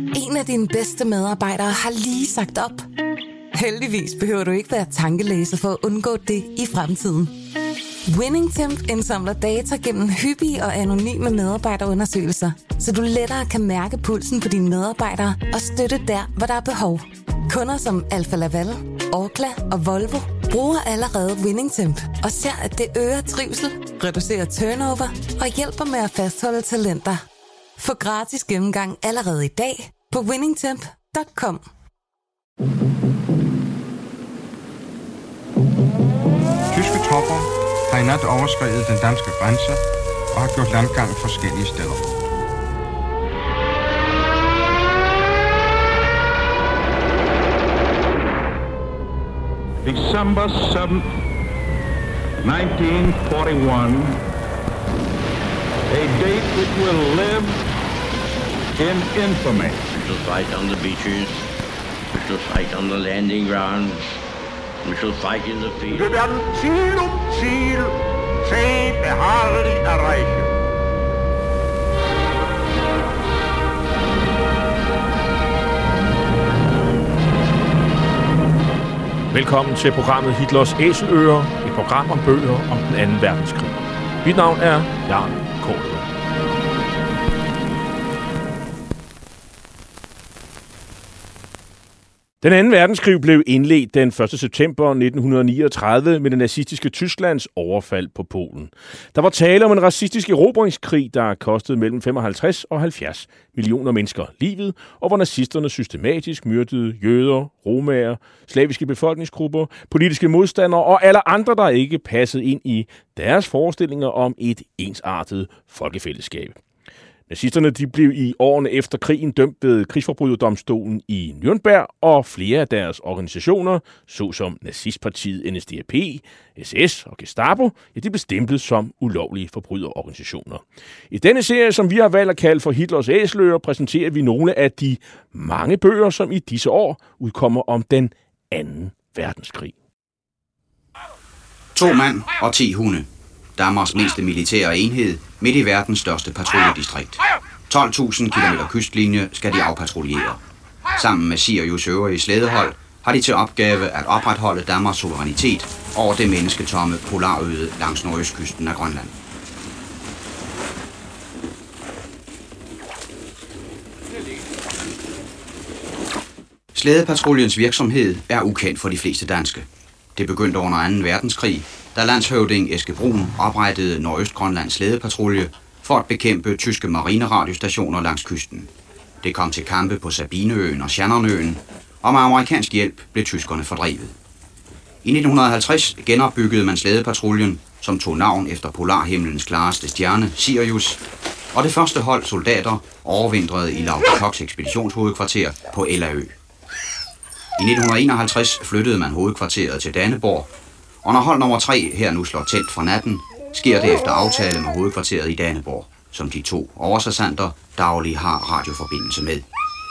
En af dine bedste medarbejdere har lige sagt op. Heldigvis behøver du ikke være tankelæser for at undgå det i fremtiden. WinningTemp indsamler data gennem hyppige og anonyme medarbejderundersøgelser, så du lettere kan mærke pulsen på dine medarbejdere og støtte der, hvor der er behov. Kunder som Alfa Laval, Orkla og Volvo bruger allerede WinningTemp og ser, at det øger trivsel, reducerer turnover og hjælper med at fastholde talenter. Få gratis gennemgang allerede i dag på winningtemp.com. Tyske tropper har i nat overskredet den danske grænse og har gjort landgang forskellige steder. December 7th, 1941, a date which will live in infamy. We shall fight on the beaches, we shall fight on the landing grounds, we shall fight in the field. Wir werden Ziel um Ziel zäh beharrlich erreichen. Velkommen til programmet Hitlers Æseløer, et program om bøger om den 2. verdenskrig. Mit navn er Jan Kåre. Den 2. verdenskrig blev indledt den 1. september 1939 med det nazistiske Tysklands overfald på Polen. Der var tale om en racistisk erobringskrig, der kostede mellem 55 og 70 millioner mennesker livet, og hvor nazisterne systematisk myrdede jøder, romaer, slaviske befolkningsgrupper, politiske modstandere og alle andre, der ikke passede ind i deres forestillinger om et ensartet folkefællesskab. Nazisterne de blev i årene efter krigen dømt ved krigsforbryderdomstolen i Nürnberg, og flere af deres organisationer, såsom nazistpartiet NSDAP, SS og Gestapo, de blev stemplet som ulovlige forbryderorganisationer. I denne serie, som vi har valgt at kalde for Hitlers Æseløer, præsenterer vi nogle af de mange bøger, som i disse år udkommer om den 2. verdenskrig. 2 mand og 10 hunde. Danmarks mindste militære enhed midt i verdens største patruljedistrikt. 12.000 km kystlinje skal de afpatruljere. Sammen med Sirius øvrige slædehold har de til opgave at opretholde Danmarks suverænitet over det mennesketomme polarøde langs nordøstkysten af Grønland. Slædepatruljens virksomhed er ukendt for de fleste danske. Det begyndte under 2. verdenskrig, da landshøvding Eske Brun oprettede Nordøstgrønlands slædepatrulje for at bekæmpe tyske marineradiostationer langs kysten. Det kom til kampe på Sabineøen og Shannonøen, og med amerikansk hjælp blev tyskerne fordrevet. I 1950 genopbyggede man slædepatruljen, som tog navn efter polarhimlens klareste stjerne, Sirius, og det første hold soldater overvintrede i Lauke Koks ekspeditionshovedkvarter på Ellø. I 1951 flyttede man hovedkvarteret til Daneborg, og når hold nummer 3 her nu slår telt for natten, sker det efter aftale med hovedkvarteret i Daneborg, som de 2 oversergeanter dagligt har radioforbindelse med.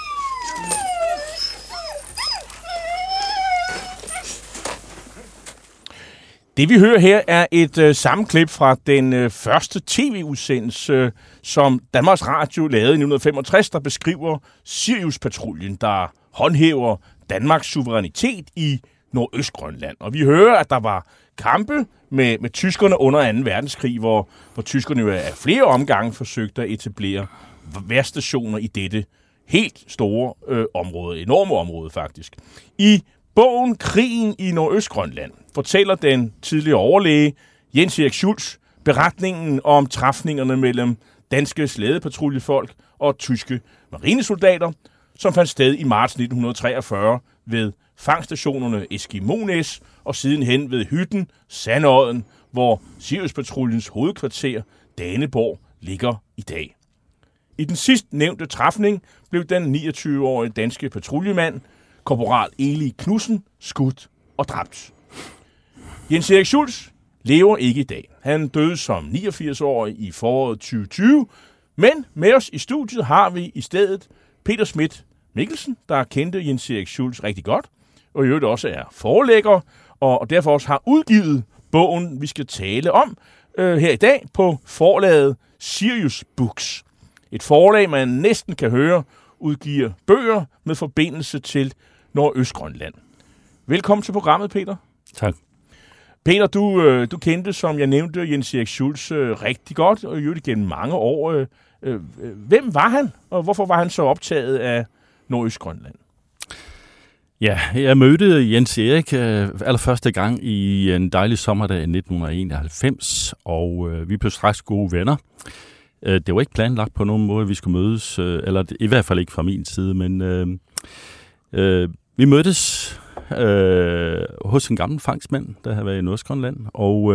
Det vi hører her er et sammenklip fra den første tv-udsendelse, som Danmarks Radio lavede i 1965, der beskriver Sirius-patruljen, der håndhæver Danmarks suverænitet i Nordøstgrønland. Og vi hører, at der var kampe med tyskerne under 2. verdenskrig, hvor tyskerne jo af flere omgange forsøgte at etablere vejrstationer i dette helt store område, enorme område faktisk. I bogen Krigen i Nordøstgrønland fortæller den tidligere overlæge Jens Erik Schultz beretningen om træfningerne mellem danske slædepatruljefolk og tyske marinesoldater, som fandt sted i marts 1943 ved fangstationerne Eskimones og sidenhen ved hytten Sandodden, hvor Sirius-patruljens hovedkvarter Daneborg ligger i dag. I den sidst nævnte træfning blev den 29-årige danske patruljemand, korporal Eli Knudsen, skudt og dræbt. Jens Erik Schultz lever ikke i dag. Han døde som 89-årig i foråret 2020, men med os i studiet har vi i stedet Peter Schmidt Mikkelsen, der kendte Jens Erik Schultz rigtig godt, og i øvrigt også er forlægger, og derfor også har udgivet bogen, vi skal tale om her i dag på forlaget Sirius Books. Et forlag, man næsten kan høre udgiver bøger med forbindelse til Nordøstgrønland. Velkommen til programmet, Peter. Tak. Peter, du kendte, som jeg nævnte, Jens Erik Schultz rigtig godt, og jo gennem mange år. Hvem var han, og hvorfor var han så optaget af Nordøstgrønland? Ja, jeg mødte Jens Erik allerførste gang i en dejlig sommerdag i 1991, og vi blev straks gode venner. Det var ikke planlagt på nogen måde, at vi skulle mødes, eller i hvert fald ikke fra min side, men vi mødtes hos en gammel fangstmand, der havde været i Nordøstgrønland, og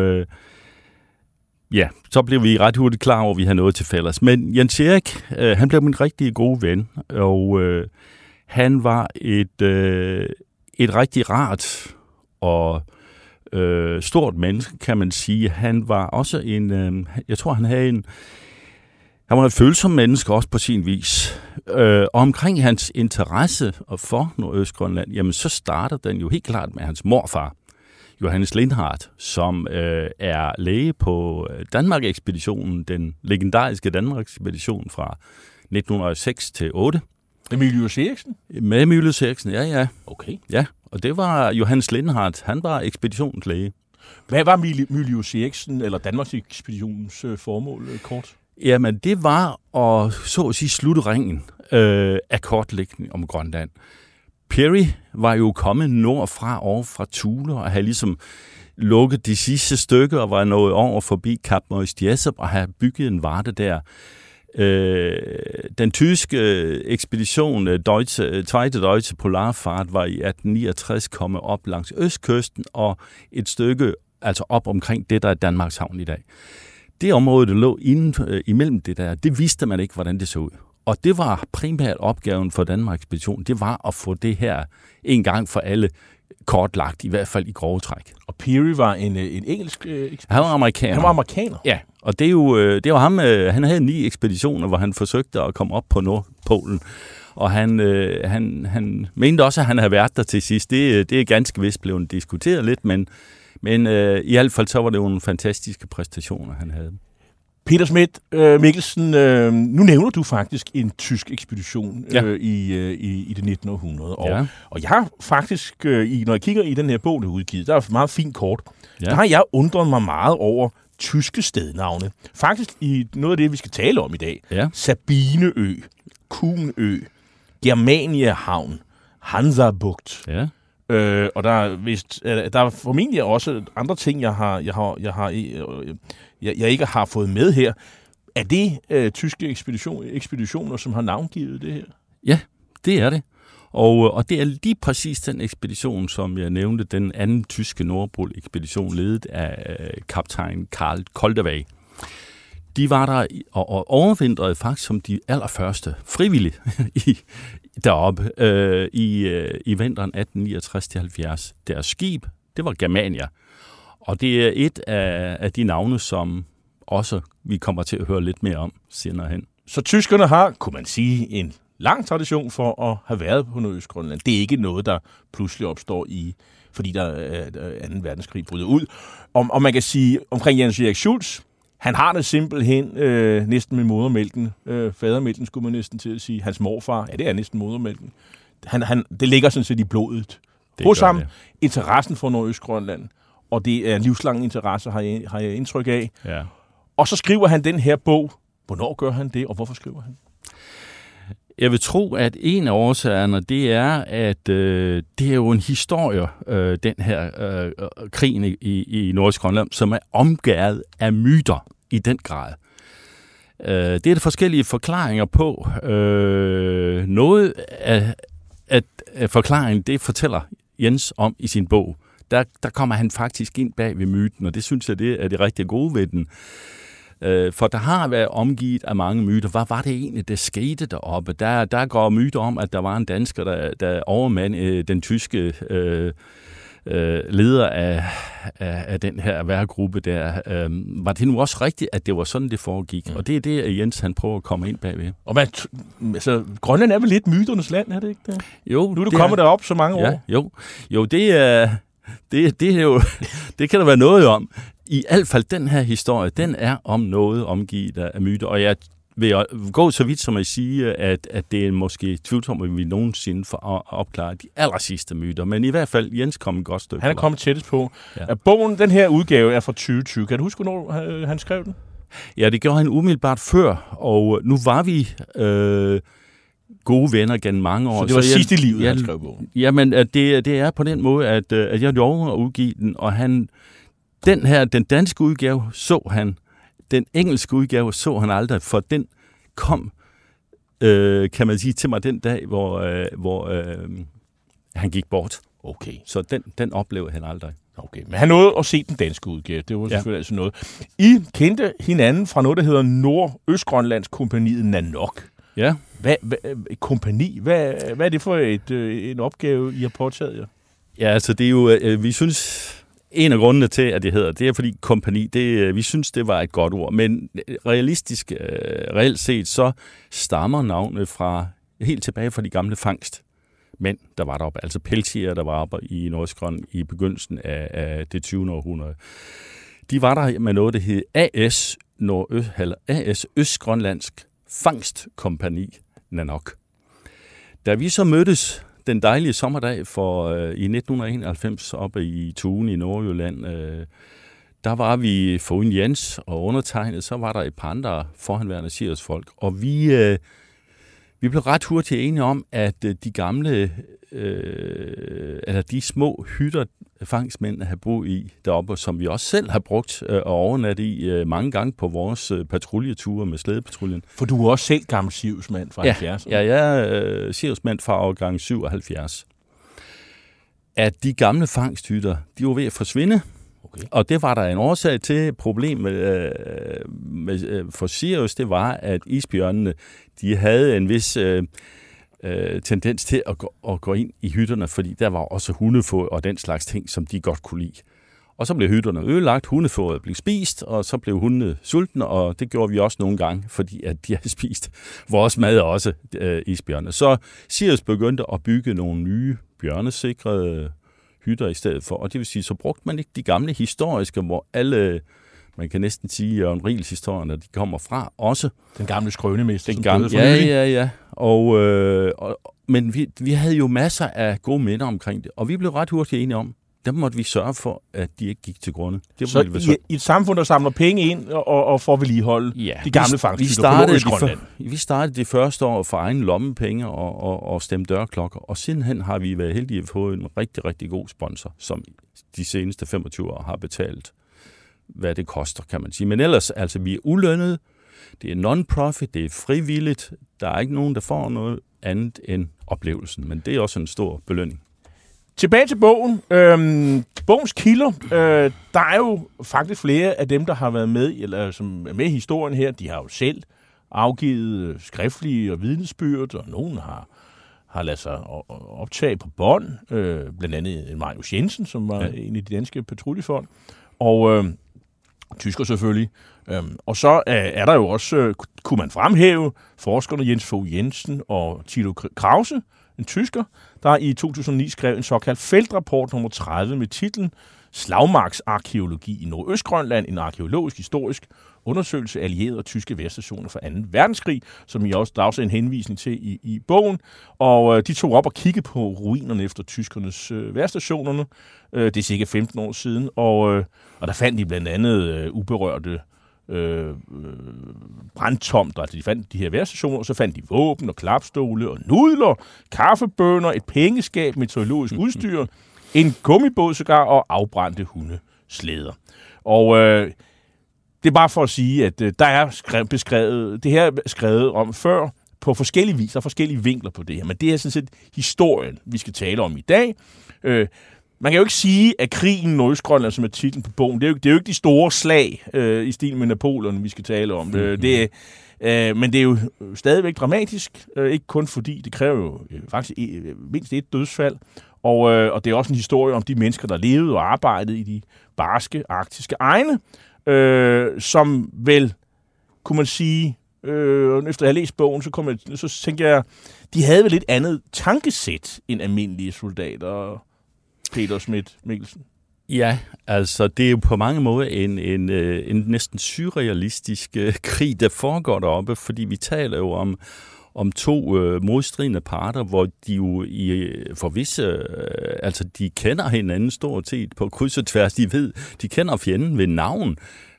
så blev vi ret hurtigt klar over, at vi havde noget til fælles. Men Jens Erik, han blev min rigtig gode ven, og han var et rigtig rart og stort menneske, kan man sige. Han var også jeg tror, han var et følsom menneske også på sin vis. Og omkring hans interesse for Nordøstgrønland, jamen så starter den jo helt klart med hans morfar, Johannes Lindhardt, som er læge på Danmark-ekspeditionen, den legendariske Danmark-ekspedition fra 1906 til 8. Med Mylius Eriksen? Med Mylius Eriksen, ja. Okay. Ja, og det var Johannes Lindhardt, han var ekspeditionens læge. Hvad var Mylius Eriksen, eller Danmarks-ekspeditionens formål kort? Jamen, det var at, så at sige, slutte ringen af kortlægning om Grønland. Peary var jo kommet nordfra over fra Thule og havde ligesom lukket de sidste stykker og var nået over forbi Kap Moist Jessup og havde bygget en varte der. Den tyske ekspedition, Zweite Deutsche Polarfahrt, var i 1869 kommet op langs østkysten og et stykke altså op omkring det, der er Danmarks havn i dag. Det område, der lå imellem det der, det vidste man ikke, hvordan det så ud. Og det var primært opgaven for Danmark-ekspeditionen, det var at få det her en gang for alle kortlagt, i hvert fald i grove træk. Og Peary var en engelsk ekspedition? Han var amerikaner. Han var amerikaner? Ja, og det var ham, han havde 9 ekspeditioner, hvor han forsøgte at komme op på Nordpolen. Og han mente også, at han havde været der til sidst. Det er ganske vist blevet diskuteret lidt, men i hvert fald så var det jo nogle fantastiske præstationer, han havde. Peter Schmidt Mikkelsen, nu nævner du faktisk en tysk ekspedition i det 1900. Og jeg har faktisk, når jeg kigger i den her bog, der er udgivet, der er meget fint kort, der har jeg undret mig meget over tyske stednavne. Faktisk i noget af det, vi skal tale om i dag. Ja. Sabineø, Kuhnø, Germaniahavn, Hansabugt. Ja. Og der er formentlig også andre ting, jeg ikke har fået med her. Er det tyske ekspeditioner, som har navngivet det her? Ja, det er det. Og det er lige præcis den ekspedition, som jeg nævnte, den anden tyske Nordpol-ekspedition, ledet af kaptajn Karl Koldewey. De var der og overvintrede faktisk som de allerførste frivillige deroppe i vinteren 1869-70. Deres skib, det var Germania. Og det er et af de navne, som også vi kommer til at høre lidt mere om senere hen. Så tyskerne har, kunne man sige, en lang tradition for at have været på Nordøstgrønland. Det er ikke noget, der pludselig opstår fordi der er 2. verdenskrig bryder ud. Og man kan sige, omkring Jens Erik Schultz, han har det simpelthen næsten med modermælken. Fadermælken skulle man næsten til at sige. Hans morfar, det er næsten modermælken. Det ligger sådan set i blodet. Hos ham, interessen for Nordøstgrønland. Og det er livslang interesse, har jeg indtryk af. Ja. Og så skriver han den her bog. Hvornår gør han det, og hvorfor skriver han? Jeg vil tro, at en af årsagerne, det er, at det er jo en historie, den her krigen i Nordøstgrønland, som er omgærdet af myter i den grad. Det er der forskellige forklaringer på. Noget af forklaringen, det fortæller Jens om i sin bog. Der kommer han faktisk ind bag ved myten, og det synes jeg, det er det rigtig gode ved den. For der har været omgivet af mange myter. Hvad var det egentlig, der skete deroppe? Der går myter om, at der var en dansker, der overmand den tyske leder af den her værgruppe der. Var det nu også rigtigt, at det var sådan, det foregik? Ja. Og det er det, at Jens han prøver at komme ind bagved. Og Grønland er vel lidt myternes land, er det ikke det? Jo. Nu er du kommet derop så mange år. Jo, det er jo, det kan der være noget om. I hvert fald den her historie, den er om noget omgivet af myter, og vil jeg gå så vidt som at sige, at det er måske tvivlsomt, at vi nogensinde får opklaret de aller sidste myter. Men i hvert fald, Jens kom et godt stykke. Han er kommet tættest på. Ja. Bogen, den her udgave, er fra 2020. Kan du huske, hvornår han skrev den? Ja, det gjorde han umiddelbart før, og nu var vi gode venner gennem mange år. Så det var sidst i livet, han skrev bogen? Jamen, det er på den måde, at jeg lovede at udgive den, og den danske udgave så han. Den engelske udgave så han aldrig, for den kom, kan man sige, til mig den dag, hvor han gik bort. Okay. Så den oplevede han aldrig. Okay, men han nåede at se den danske udgave. Det var selvfølgelig altså noget. I kendte hinanden fra noget, der hedder Nordøstgrønlands Kompaniet Nanoq. Ja. Hvad er det for en opgave, I har påtaget jer? Ja, altså det er jo, vi synes, en af grundene til, at det hedder, det er fordi kompani, vi synes, det var et godt ord. Men reelt set, så stammer navnet fra helt tilbage fra de gamle fangstmænd, der var deroppe. Altså pelsjægere, der var oppe i Nordøstgrønland i begyndelsen af det 20. århundrede. De var der med noget, der hed AS Østgrønlandsk Fangstkompani Nanoq. Da vi så mødtes den dejlige sommerdag i 1991 oppe i Tuen i Nordjylland, der var vi foruden Jens og undertegnet, så var der et par andre forhenværende Sirius-folk, og vi blev ret hurtigt enige om, at de gamle, eller de små hytter, fangstmændene har boet i deroppe, som vi også selv har brugt og overnat i mange gange på vores patruljeture med slædepatruljen. For du er også selv gammel Sirius-mand fra 70'erne. Ja, jeg er Sirius-mand fra årgang 77. At de gamle fangsthytter, de var ved at forsvinde. Okay. Og det var der en årsag til. Problemet for Sirius, det var, at isbjørnene, de havde en vis tendens til at gå ind i hytterne, fordi der var også hundefod og den slags ting, som de godt kunne lide. Og så blev hytterne ødelagt, hundefodet blev spist, og så blev hundene sultne, og det gjorde vi også nogle gange, fordi at de havde spist vores mad også, isbjørne. Så Sirius begyndte at bygge nogle nye bjørnesikrede hytter i stedet for, og det vil sige, så brugte man ikke de gamle historiske, hvor alle, man kan næsten sige, Jørgen Riels historierne, de kommer fra også. Den gamle skrønemester, som døde for nylig. Ja. Men vi havde jo masser af gode minder omkring det, og vi blev ret hurtigt enige om, der måtte vi sørge for, at de ikke gik til grunde. Så i et samfund, der samler penge ind og får vedligeholde de gamle fangsthytter på Nordøstgrønland? Vi startede det første år for egen lommepenge og stemte dørklokker, og sidenhen har vi været heldige at få en rigtig, rigtig god sponsor, som de seneste 25 år har betalt, hvad det koster, kan man sige. Men ellers, altså, vi er ulønnede, det er non-profit, det er frivilligt, der er ikke nogen, der får noget andet end oplevelsen, men det er også en stor belønning. Tilbage til bogen. Bogens kilder, der er jo faktisk flere af dem, der har været med, eller som er med i historien her, de har jo selv afgivet skriftlige og vidnesbyrd, og nogen har ladet sig optage på bånd, blandt andet Marius Jensen, som var en af de danske patruljefolk, og tysker selvfølgelig. Og så er der jo også, kunne man fremhæve, forskerne Jens Fogh Jensen og Thilo Krause, en tysker, der i 2009 skrev en såkaldt feltrapport nummer 30 med titlen Slagmarksarkæologi i Nordøstgrønland, en arkeologisk historisk undersøgelse af allierede og tyske vejrstationer fra 2. verdenskrig, som I også, der er også en henvisning til i bogen. Og de tog op og kiggede på ruinerne efter tyskernes vejrstationerne. Det er cirka 15 år siden, og der fandt de blandt andet uberørte brandtomter, altså de fandt de her vejrstationer, og så fandt de våben og klapstole og nudler, kaffebønner, et pengeskab, meteorologisk udstyr, en gummibåd sågar og afbrændte hundeslæder. Og det er bare for at sige, at der er beskrevet, det her er skrevet om før på forskellige vis, der er forskellige vinkler på det her, men det er sådan set historien, vi skal tale om i dag. Man kan jo ikke sige, at krigen i Nordøstgrønland, som er titlen på bogen, det er jo ikke de store slag i stil med Napoleon, vi skal tale om. Men det er jo stadigvæk dramatisk, ikke kun fordi det kræver jo faktisk mindst et dødsfald, og det er også en historie om de mennesker, der levede og arbejdede i de barske, arktiske egne, som vel, kunne man sige, efter at have læst bogen, så tænker jeg, de havde vel et andet tankesæt end almindelige soldater. Peter Schmidt Mikkelsen. Ja, altså det er jo på mange måder en næsten surrealistisk krig, der foregår deroppe, fordi vi taler jo om to modstridende parter, hvor de jo for visse, altså de kender hinanden stort set på kryds og tværs, de kender fjenden ved navn,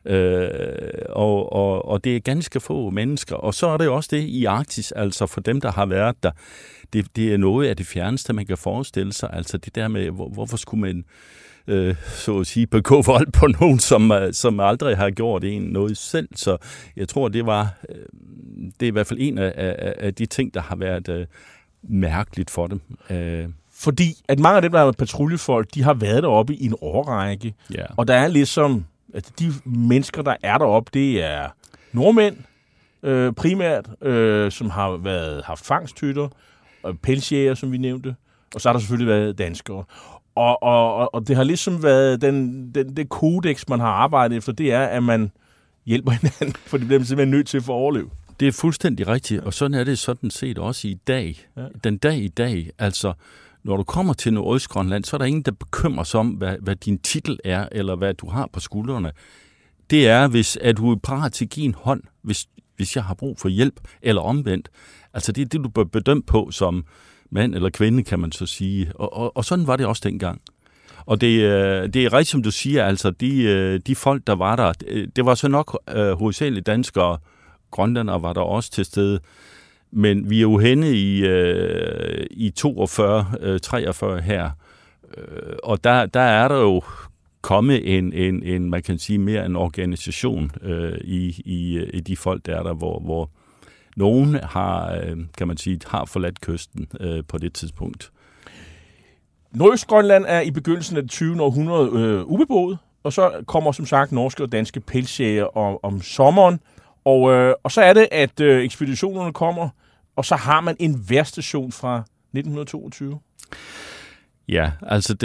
og det er ganske få mennesker. Og så er det jo også det i Arktis, altså for dem, der har været der, det er noget af det fjerneste, man kan forestille sig, altså det der med, hvorfor skulle man så at sige, begå vold på nogen, som aldrig har gjort noget selv. Så jeg tror, det er i hvert fald en af de ting, der har været mærkeligt for dem. Fordi at mange af dem, der er patruljefolk, de har været deroppe i en årrække. Ja. Og der er ligesom, at de mennesker, der er deroppe, det er nordmænd primært, som har haft fangsthytter, og pelsjæger, som vi nævnte. Og så har der selvfølgelig været danskere. Og det har ligesom været det kodex, man har arbejdet efter, det er, at man hjælper hinanden, for det bliver man simpelthen nødt til for at overleve. Det er fuldstændig rigtigt, og sådan er det sådan set også i dag. Ja. Den dag i dag, altså når du kommer til Nordøstgrønland, så er der ingen, der bekymrer sig om, hvad din titel er, eller hvad du har på skuldrene. Det er, hvis at du er parat til at give en hånd, hvis jeg har brug for hjælp, eller omvendt. Altså det er det, du bør bedømme på som mand eller kvinde, kan man så sige. Og sådan var det også dengang. Og det er rigtigt, som du siger, altså de folk, der var der, det var så nok hovedsageligt danskere, grønlændere var der også til stede, men vi er jo henne i 42-43 her, og der er der jo kommet en man kan sige, mere en organisation i de folk, der er der, hvor nogen har, kan man sige, har forladt kysten på det tidspunkt. Nordøstgrønland er i begyndelsen af det 20. århundrede ubeboet, og så kommer som sagt norske og danske pelsjæger om sommeren, og så er det, at ekspeditionerne kommer, og så har man en vejrstation fra 1922. Ja, altså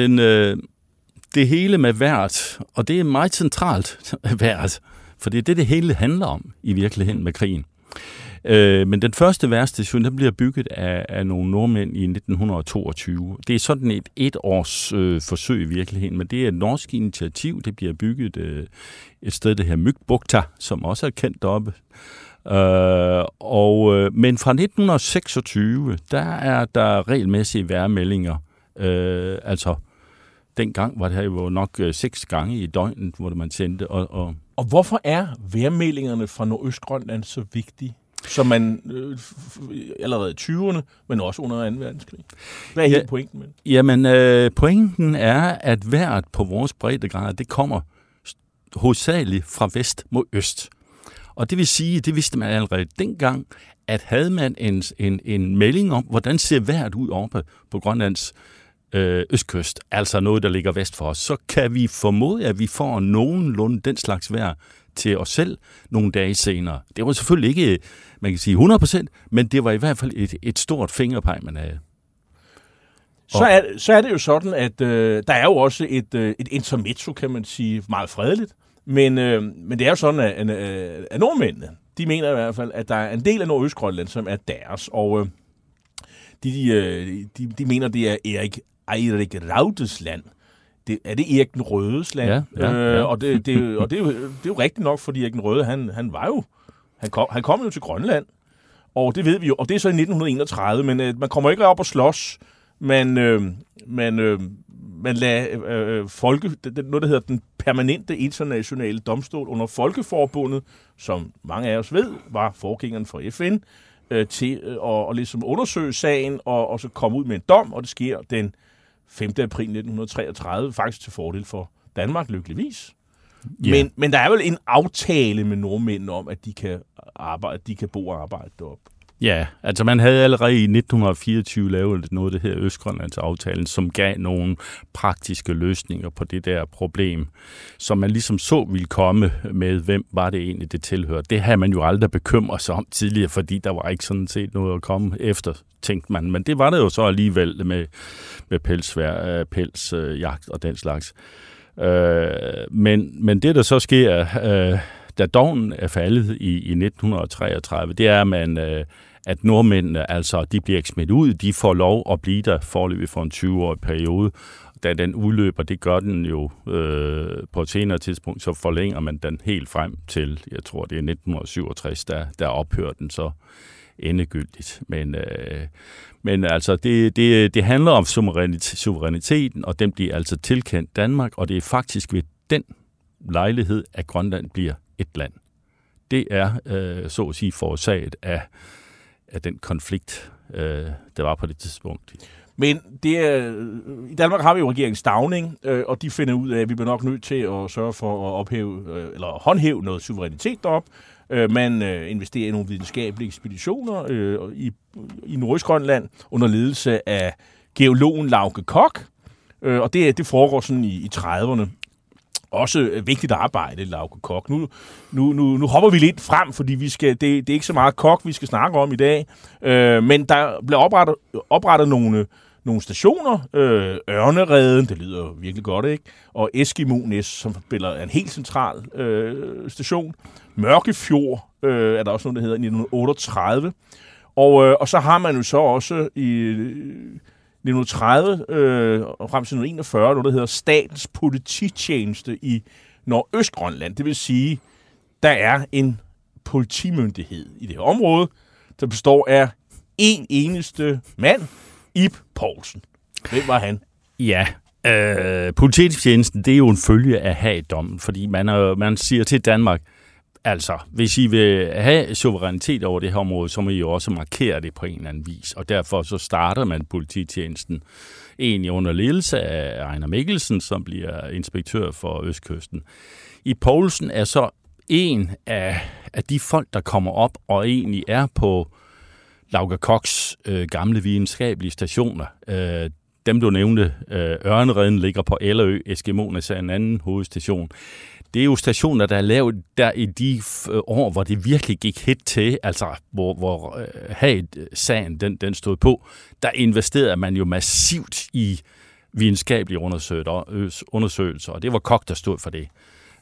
det hele med vejret, og det er meget centralt vejret, for det er det hele handler om i virkeligheden med krigen. Men den første vejrstation, den bliver bygget af nogle nordmænd i 1922. Det er sådan et års forsøg i virkeligheden, men det er et norsk initiativ. Det bliver bygget et sted, der hedder Mygbukta, som også er kendt deroppe. Men fra 1926, der er der regelmæssige vejrmeldinger. Altså, dengang var det jo nok 6 gange i døgnet, hvor man sendte. Og hvorfor er vejrmeldingerne fra Nordøstgrønland så vigtige? Som man allerede i 20'erne, men også under 2. verdenskrig. Hvad er hele pointen med det? Jamen, pointen er, at vejret på vores breddegrad, det kommer hovedsageligt fra vest mod øst. Og det vil sige, det vidste man allerede dengang, at havde man en melding om, hvordan ser vejret ud oppe på Grønlands østkyst, altså noget, der ligger vest for os, så kan vi formode, at vi får nogenlunde den slags vejr til os selv nogle dage senere. Det var selvfølgelig ikke, man kan sige 100%, men det var i hvert fald et stort fingerpeg, man havde. Så er det jo sådan, at der er jo også et intermezzo, kan man sige, meget fredeligt. Men det er jo sådan, at nordmændene, de mener i hvert fald, at der er en del af Nordøstgrønland, som er deres. Og de mener, det er Erik Rautes land. Er det Erik den Rødes land? Ja. Og det er jo rigtigt nok, fordi Erik den Røde, han kom jo til Grønland, og det ved vi jo, og det er så i 1931, men man kommer ikke op og slås, man lader noget, der hedder den permanente internationale domstol under Folkeforbundet, som mange af os ved, var forgængeren for FN, til at ligesom undersøge sagen, og så komme ud med en dom, og det sker den 5. april 1933, faktisk til fordel for Danmark, lykkeligvis. Yeah. Men der er vel en aftale med nordmændene om, at de kan bo og arbejde deroppe. Ja, altså man havde allerede i 1924 lavet noget, det her Østgrønlandsaftalen, som gav nogle praktiske løsninger på det der problem, som man ligesom så ville komme med, hvem var det egentlig, det tilhørte. Det havde man jo aldrig bekymret sig om tidligere, fordi der var ikke sådan set noget at komme efter, tænkte man. Men det var det jo så alligevel med pelsjagt og den slags. Men det, der så sker, da dommen er faldet i 1933, det er, at nordmændene, altså de bliver ikke smidt ud, de får lov at blive der foreløbig for en 20-årig periode. Da den udløber, det gør den jo på et senere tidspunkt, så forlænger man den helt frem til, jeg tror det er 1967, der ophører den så endegyldigt. Men altså, det handler om suveræniteten, og den bliver altså tilkendt Danmark, og det er faktisk ved den lejlighed, at Grønland bliver et land. Det er, så at sige, forårsaget af den konflikt, der var på det tidspunkt. Men i Danmark har vi jo regeringen Stauning, og de finder ud af, at vi bliver nok nødt til at sørge for at håndhæve noget suverænitet deroppe. Man investerer i nogle videnskabelige ekspeditioner i Nordøstgrønland under ledelse af geologen Lauke Koch, og det foregår sådan i 30'erne. Også vigtigt arbejde, Lauke Koch. Nu hopper vi lidt frem, fordi det er ikke så meget Koch, vi skal snakke om i dag. Men der bliver oprettet nogle stationer. Ørnereden, det lyder virkelig godt, ikke? Og Eskimo-Næs, som spiller en helt central station. Mørkefjord er der også noget, der hedder, i 1938. Og så har man jo så også i 1930 og frem til 1941, noget der hedder Statens Polititjeneste i Nordøstgrønland. Det vil sige, der er en politimyndighed i det her område, der består af en eneste mand, Ib Poulsen. Hvem var han? Ja, polititjenesten, det er jo en følge af Haag-dommen, fordi man siger til Danmark, altså, hvis I vil have suverænitet over det her område, så må I jo også markere det på en eller anden vis. Og derfor så starter man polititjenesten egentlig under ledelse af Ejner Mikkelsen, som bliver inspektør for Østkysten. I Poulsen er så en af de folk, der kommer op og egentlig er på Lauke Kochs gamle videnskabelige stationer. Dem, du nævnte, Ørnereden ligger på Ellerø, Eskimo-Næs er en anden hovedstation. Det er jo stationer, der er lavet der i de år, hvor det virkelig gik hit til, altså hvor Haag-sagen den stod på. Der investerede man jo massivt i videnskabelige undersøgelser, og det var Koch, der stod for det.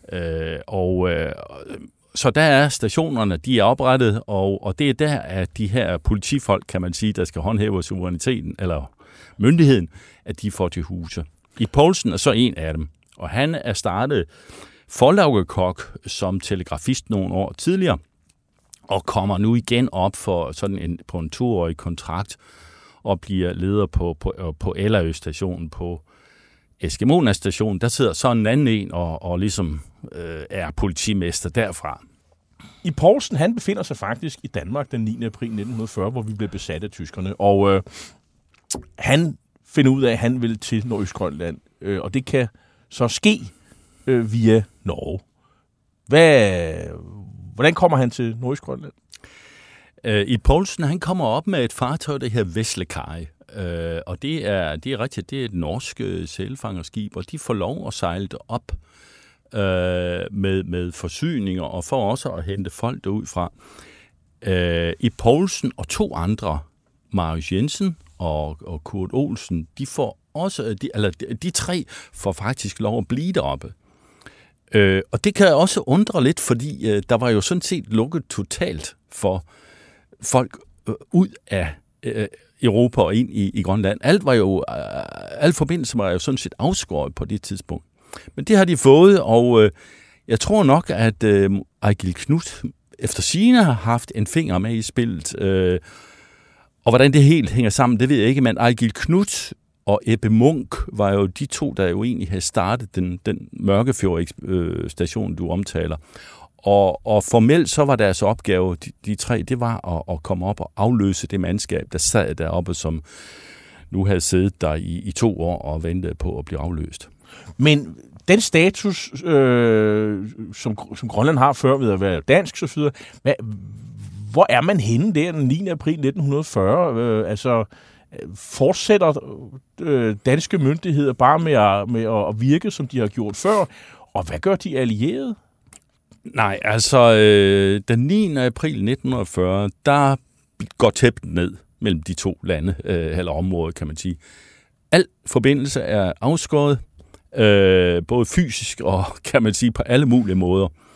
Så der er stationerne, de er oprettet, og det er der, at de her politifolk, kan man sige, der skal håndhæve suveræniteten, eller myndigheden, at de får til huse. I Poulsen er så en af dem, og han er startet for Lauke Koch som telegrafist nogle år tidligere, og kommer nu igen op for på en 2-årig kontrakt, og bliver leder på Ellerø-stationen på Eskimo-Næs station. Der sidder så en anden en og ligesom er politimester derfra. I Poulsen, han befinder sig faktisk i Danmark den 9. april 1940, hvor vi blev besat af tyskerne, og han finder ud af, at han vil til Nordøstgrønland, og det kan så ske via Norge. Hvordan kommer han til Nordøstgrønland? I Poulsen, han kommer op med et fartøj, der hedder Veslekaj. Og det er rigtigt, det er et norsk sælfangerskib, og de får lov at sejle det op med forsyninger, og for også at hente folk derud fra. I Poulsen og 2 andre, Marius Jensen og Kurt Olsen, de får også, de 3 får faktisk lov at blive deroppe. Og det kan også undre lidt, fordi der var jo sådan set lukket totalt for folk ud af Europa og ind i Grønland. Al forbindelse var jo sådan set afskåret på det tidspunkt. Men det har de fået, og jeg tror nok, at Ejgil Knut efter sigende har haft en finger med i spillet. Og hvordan det helt hænger sammen, det ved jeg ikke, men Ejgil Knut og Ebbe Munk var jo de 2, der jo egentlig havde startet den Mørkefjord-station, du omtaler. Og formelt så var deres opgave, de 3, det var at komme op og afløse det mandskab, der sad deroppe, som nu havde siddet der i 2 år og ventet på at blive afløst. Men den status, som Grønland har før ved at være dansk, så videre, hvor er man henne der den 9. april 1940? Fortsætter danske myndigheder bare med at virke, som de har gjort før? Og hvad gør de allierede? Nej, den 9. april 1940, der går tæppet ned mellem de 2 lande, eller områder, kan man sige. Al forbindelse er afskåret, både fysisk og, kan man sige, på alle mulige måder.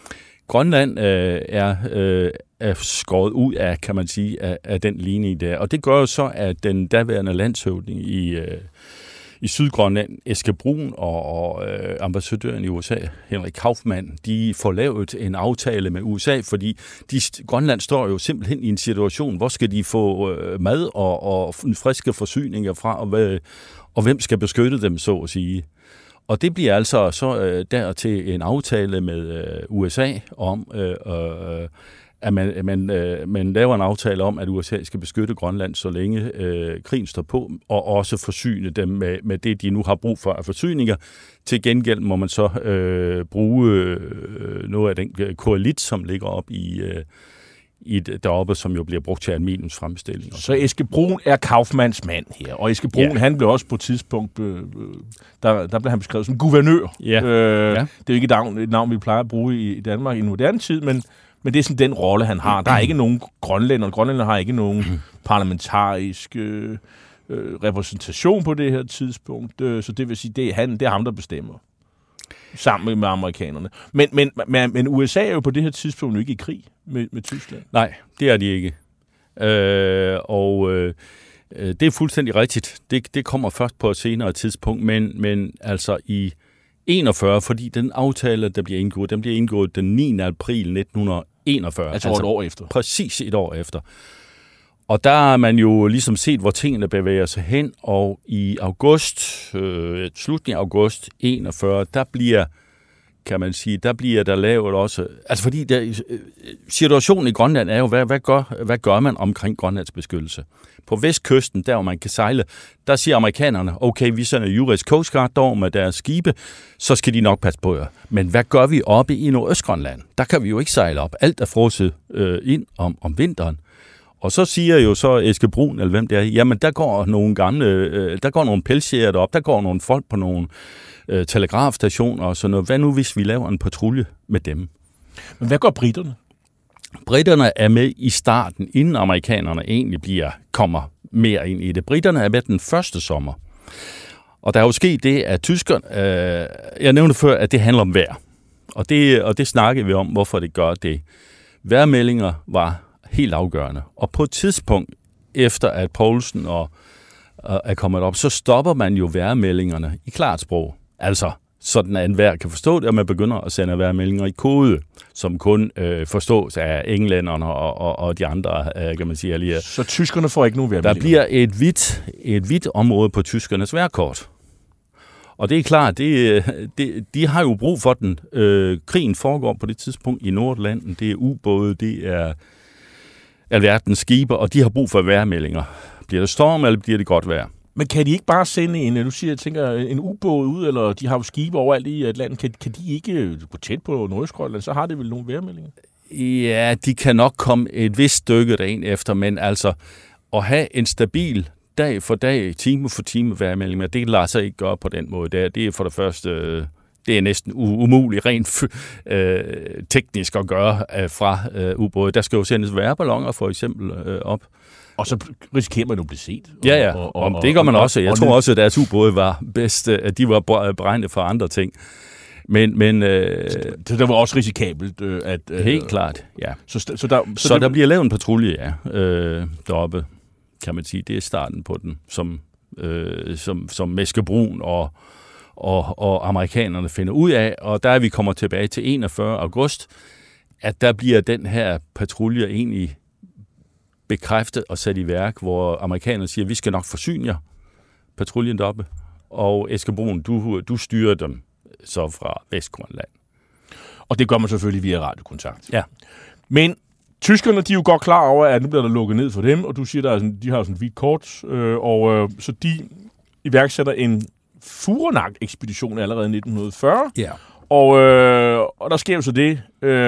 Grønland er skåret ud af, kan man sige, af den linje der. Og det gør jo så, at den daværende landshøvding i Sydgrønland, Eske Brun og ambassadøren i USA, Henrik Kaufmann, de får lavet en aftale med USA, fordi Grønland står jo simpelthen i en situation, hvor skal de få mad og friske forsyninger fra, og hvem skal beskytte dem, så at sige. Og det bliver altså så der til en aftale med USA om, at man laver en aftale om, at USA skal beskytte Grønland, så længe krigen står på, og også forsyne dem med det, de nu har brug for af forsyninger. Til gengæld må man så bruge noget af den koalit, som ligger op deroppe, som jo bliver brugt til aluminiumsfremstilling. Så Eske Brun er Kaufmanns mand her, og Eske Brun, han blev også på et tidspunkt, der blev han beskrevet som guvernør. Ja. Det er jo ikke et navn, vi plejer at bruge i Danmark i moderne tid, men det er sådan den rolle, han har. Der er ikke nogen grønlænder. Grønlænder har ikke nogen parlamentarisk repræsentation på det her tidspunkt, så det vil sige, det er ham, der bestemmer. Sammen med amerikanerne. Men USA er jo på det her tidspunkt ikke i krig med Tyskland. Nej, det er de ikke. Det er fuldstændig rigtigt. Det kommer først på et senere tidspunkt, men altså i 41, fordi den aftale, der bliver indgået, den bliver indgået den 9. april 1941. Altså et år efter. Præcis et år efter. Og der har man jo ligesom set, hvor tingene bevæger sig hen, og i slutningen af august 41, der bliver, kan man sige, der lavet også, altså fordi situationen i Grønland er jo, hvad gør man omkring Grønlands beskyttelse? På vestkysten, der hvor man kan sejle, der siger amerikanerne, okay, vi sender US Coast Guard derover med deres skibe, så skal de nok passe på jer. Men hvad gør vi oppe i Nordøstgrønland? Der kan vi jo ikke sejle op. Alt er frosset ind om vinteren. Og så siger jo så Eske Brun, eller hvem det er, jamen der går nogle pelsjæger derop, der går nogle folk på nogle telegrafstationer og sådan noget. Hvad nu, hvis vi laver en patrulje med dem? Men hvad gør briterne? Britterne er med i starten, inden amerikanerne egentlig kommer mere ind i det. Britterne er med den første sommer. Og der er jo sket det, at tyskerne, jeg nævnte før, at det handler om vejr. Og det snakkede vi om, hvorfor det gør det. Vejrmeldinger var helt afgørende. Og på et tidspunkt, efter at Poulsen er kommet op, så stopper man jo vejrmeldingerne i klart sprog. Altså, sådan at enhver kan forstå det, og man begynder at sende vejrmeldinger i kode, som kun forstås af englænderne og de andre, kan man sige, allierede. Så tyskerne får ikke nogen vejrmeldinger? Der bliver et hvidt område på tyskernes vejrkort. Og det er klart, de har jo brug for den. Krigen foregår på det tidspunkt i Nordatlanten. Det er ubåde, det er alverdens skibe, og de har brug for vejrmeldinger. Bliver det storm, eller bliver det godt vejr? Men kan de ikke bare sende en ubåd ud, eller de har jo skibe overalt i Atlanten, kan de ikke gå tæt på Nordøstgrønland, så har det vel nogle vejrmeldinger? Ja, de kan nok komme et vist stykke derind efter, men altså at have en stabil dag for dag, time for time vejrmeldinger, det lader sig ikke gøre på den måde. Det er for det første, det er næsten umuligt rent teknisk at gøre fra ubåde. Der skal jo sendes vejrballoner for eksempel op. Og så risikerer man jo at blive set. Ja, og det gør man også. Jeg tror også, at deres ubåde var bedst, at de var beregnet for andre ting. Men det der var også risikabelt. Helt klart, ja. Så der bliver lavet en patrulje, deroppe, kan man sige. Det er starten på den, som Eske Brun og amerikanerne finder ud af. Og der er vi kommer tilbage til 41. august, at der bliver den her patrulje egentlig bekræftet og sat i værk, hvor amerikanerne siger, vi skal nok forsyne jer, patruljen deroppe, og Eske Brun, du styrer dem så fra Vestgrønland. Og det gør man selvfølgelig via radiokontakt. Ja. Men tyskerne, de er jo godt klar over, at nu bliver der lukket ned for dem, og du siger, de har sådan et hvidt kort, så de iværksætter en Furenak-ekspedition allerede i 1940. Ja. Og der sker jo så det,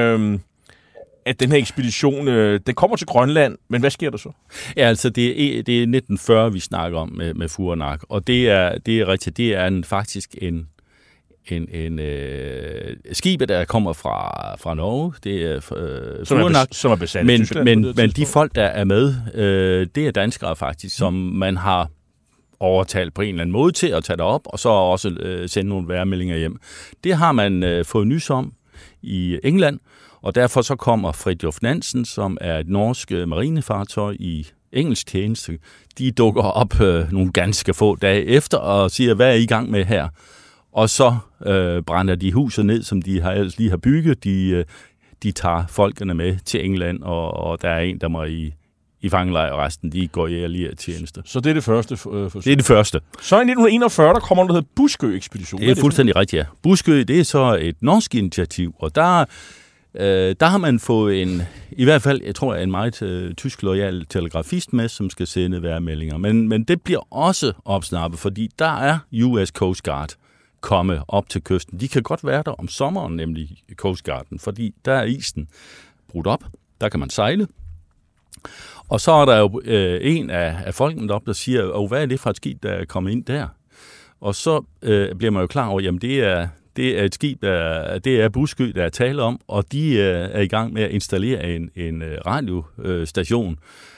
at den her ekspedition, den kommer til Grønland, men hvad sker der så? Ja, altså det er 1940, vi snakker om med Furenak, og det er rigtigt, det er faktisk en skibet, der kommer fra Norge, det er Furenak, som er besat i Tyskland. Men de folk, der er med, det er danskere faktisk, som man har overtalt på en eller anden måde til at tage det op, og så også sende nogle vejrmeldinger hjem. Det har man fået nys om i England, Og derfor så kommer Fridtjof Nansen, som er et norsk marinefartøj i engelsk tjeneste. De dukker op nogle ganske få dage efter og siger, hvad er I gang med her? Og så brænder de huset ned, som de lige har bygget. De tager folkene med til England, og der er en, der må i fangelejr, og resten de går i allieret tjeneste. Så det er det første forsøg? Det er det første. Så i 1941, der kommer noget, der hedder Buskø-ekspeditionen. Det er fuldstændig rigtigt, ja. Buskø, det er så et norsk initiativ, og der har man fået i hvert fald, jeg tror, en meget tysk loyal telegrafist med, som skal sende vejrmeldinger. Men det bliver også opsnappet, fordi der er US Coast Guard komme op til kysten. De kan godt være der om sommeren, nemlig Coast Guarden, fordi der er isen brudt op. Der kan man sejle. Og så er der jo en af folkene deroppe, der siger, hvad er det for et skib, der er kommet ind der? Og så bliver man jo klar over, jamen det er et skib, det er Buskø, der er tale om, og de er i gang med at installere en radiostation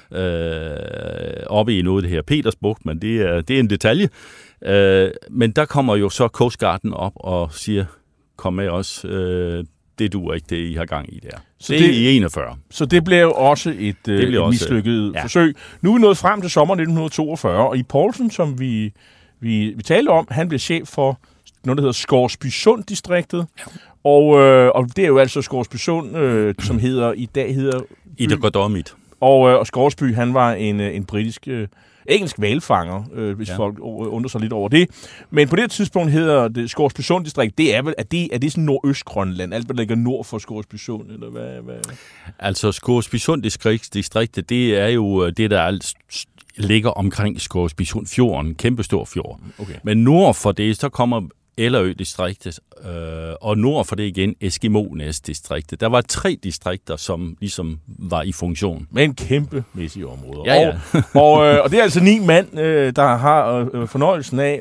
oppe i noget af det her Petersbugt, men det er en detalje. Men der kommer jo så Coast Guarden op og siger, kom med os, det duer ikke, det I har gang i der. Så det er i 41. Så det blev jo også et mislykket forsøg. Nu er vi nået frem til sommeren 1942, og i Poulsen, som vi talte om, han blev chef for noget, der hedder Scoresbysund-distriktet. Og det er jo altså Scoresbysund, som i dag hedder Idre-Dormit. Og Scoresby, han var en britisk engelsk hvalfanger, hvis folk undrer sig lidt over det. Men på det tidspunkt hedder det Scoresbysund-distrikt. Det er vel, er det sådan Nordøstgrønland? Alt, hvad ligger nord for Scoresbysund? Eller hvad? Altså, Scoresbysund-distriktet, det er jo det, der ligger omkring Scoresbysund-fjorden. Kæmpestor fjord. Okay. Men nord for det, så kommer Ellerø-distriktet, og nord for det igen Eskimo-Næs-distriktet. Der var 3 distrikter, som ligesom var i funktion. Med en kæmpemæssig område. Ja. og det er altså 9 mand, der har fornøjelsen af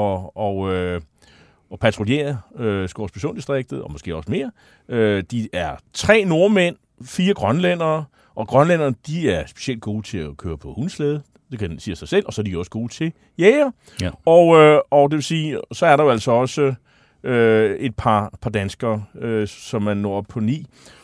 at patruljere Scoresbysund-distriktet, og måske også mere. De er 3 nordmænd, 4 grønlændere, og grønlænderne, de er specielt gode til at køre på hundslæde. Det kan sige sig selv, og så er de også gode til jæger. Ja. Og det vil sige, så er der jo altså også et par danskere, som man når op på 9.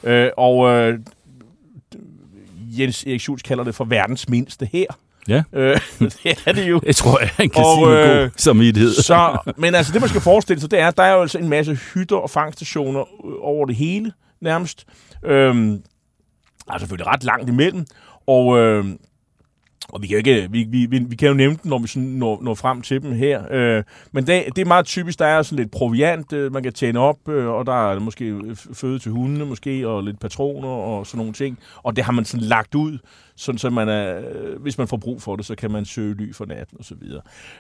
Jens Erik Schultz kalder det for verdens mindste hær. Ja, det er det jo. Jeg tror, jeg kan sige med god samvittighed. Men altså, det man skal forestille sig, det er, at der er jo altså en masse hytter og fangstationer over det hele, nærmest. Der er selvfølgelig ret langt imellem, og vi kan jo nævne dem, når vi sådan når frem til dem her. Men det er meget typisk, der er sådan lidt proviant, man kan tjene op, og der er måske føde til hundene måske, og lidt patroner og sådan nogle ting. Og det har man sådan lagt ud, sådan så man hvis man får brug for det, så kan man søge ly for natten og så videre.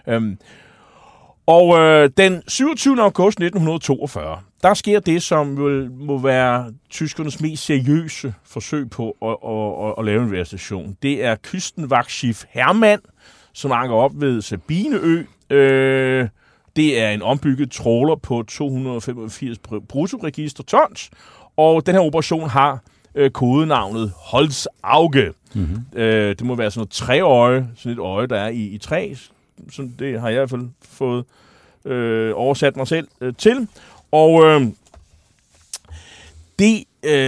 Den 27. august 1942, der sker det, som må være tyskernes mest seriøse forsøg på at lave en vejrstation. Det er Küstenwachschiff Hermann, som anker op ved Sabineø. Det er en ombygget trawler på 285 bruttoregister tons, og den her operation har kodenavnet Holzauge. Mm-hmm. Det må være sådan noget træøje, sådan et øje, der er i træ. Så det har jeg i hvert fald fået oversat mig selv til. Og de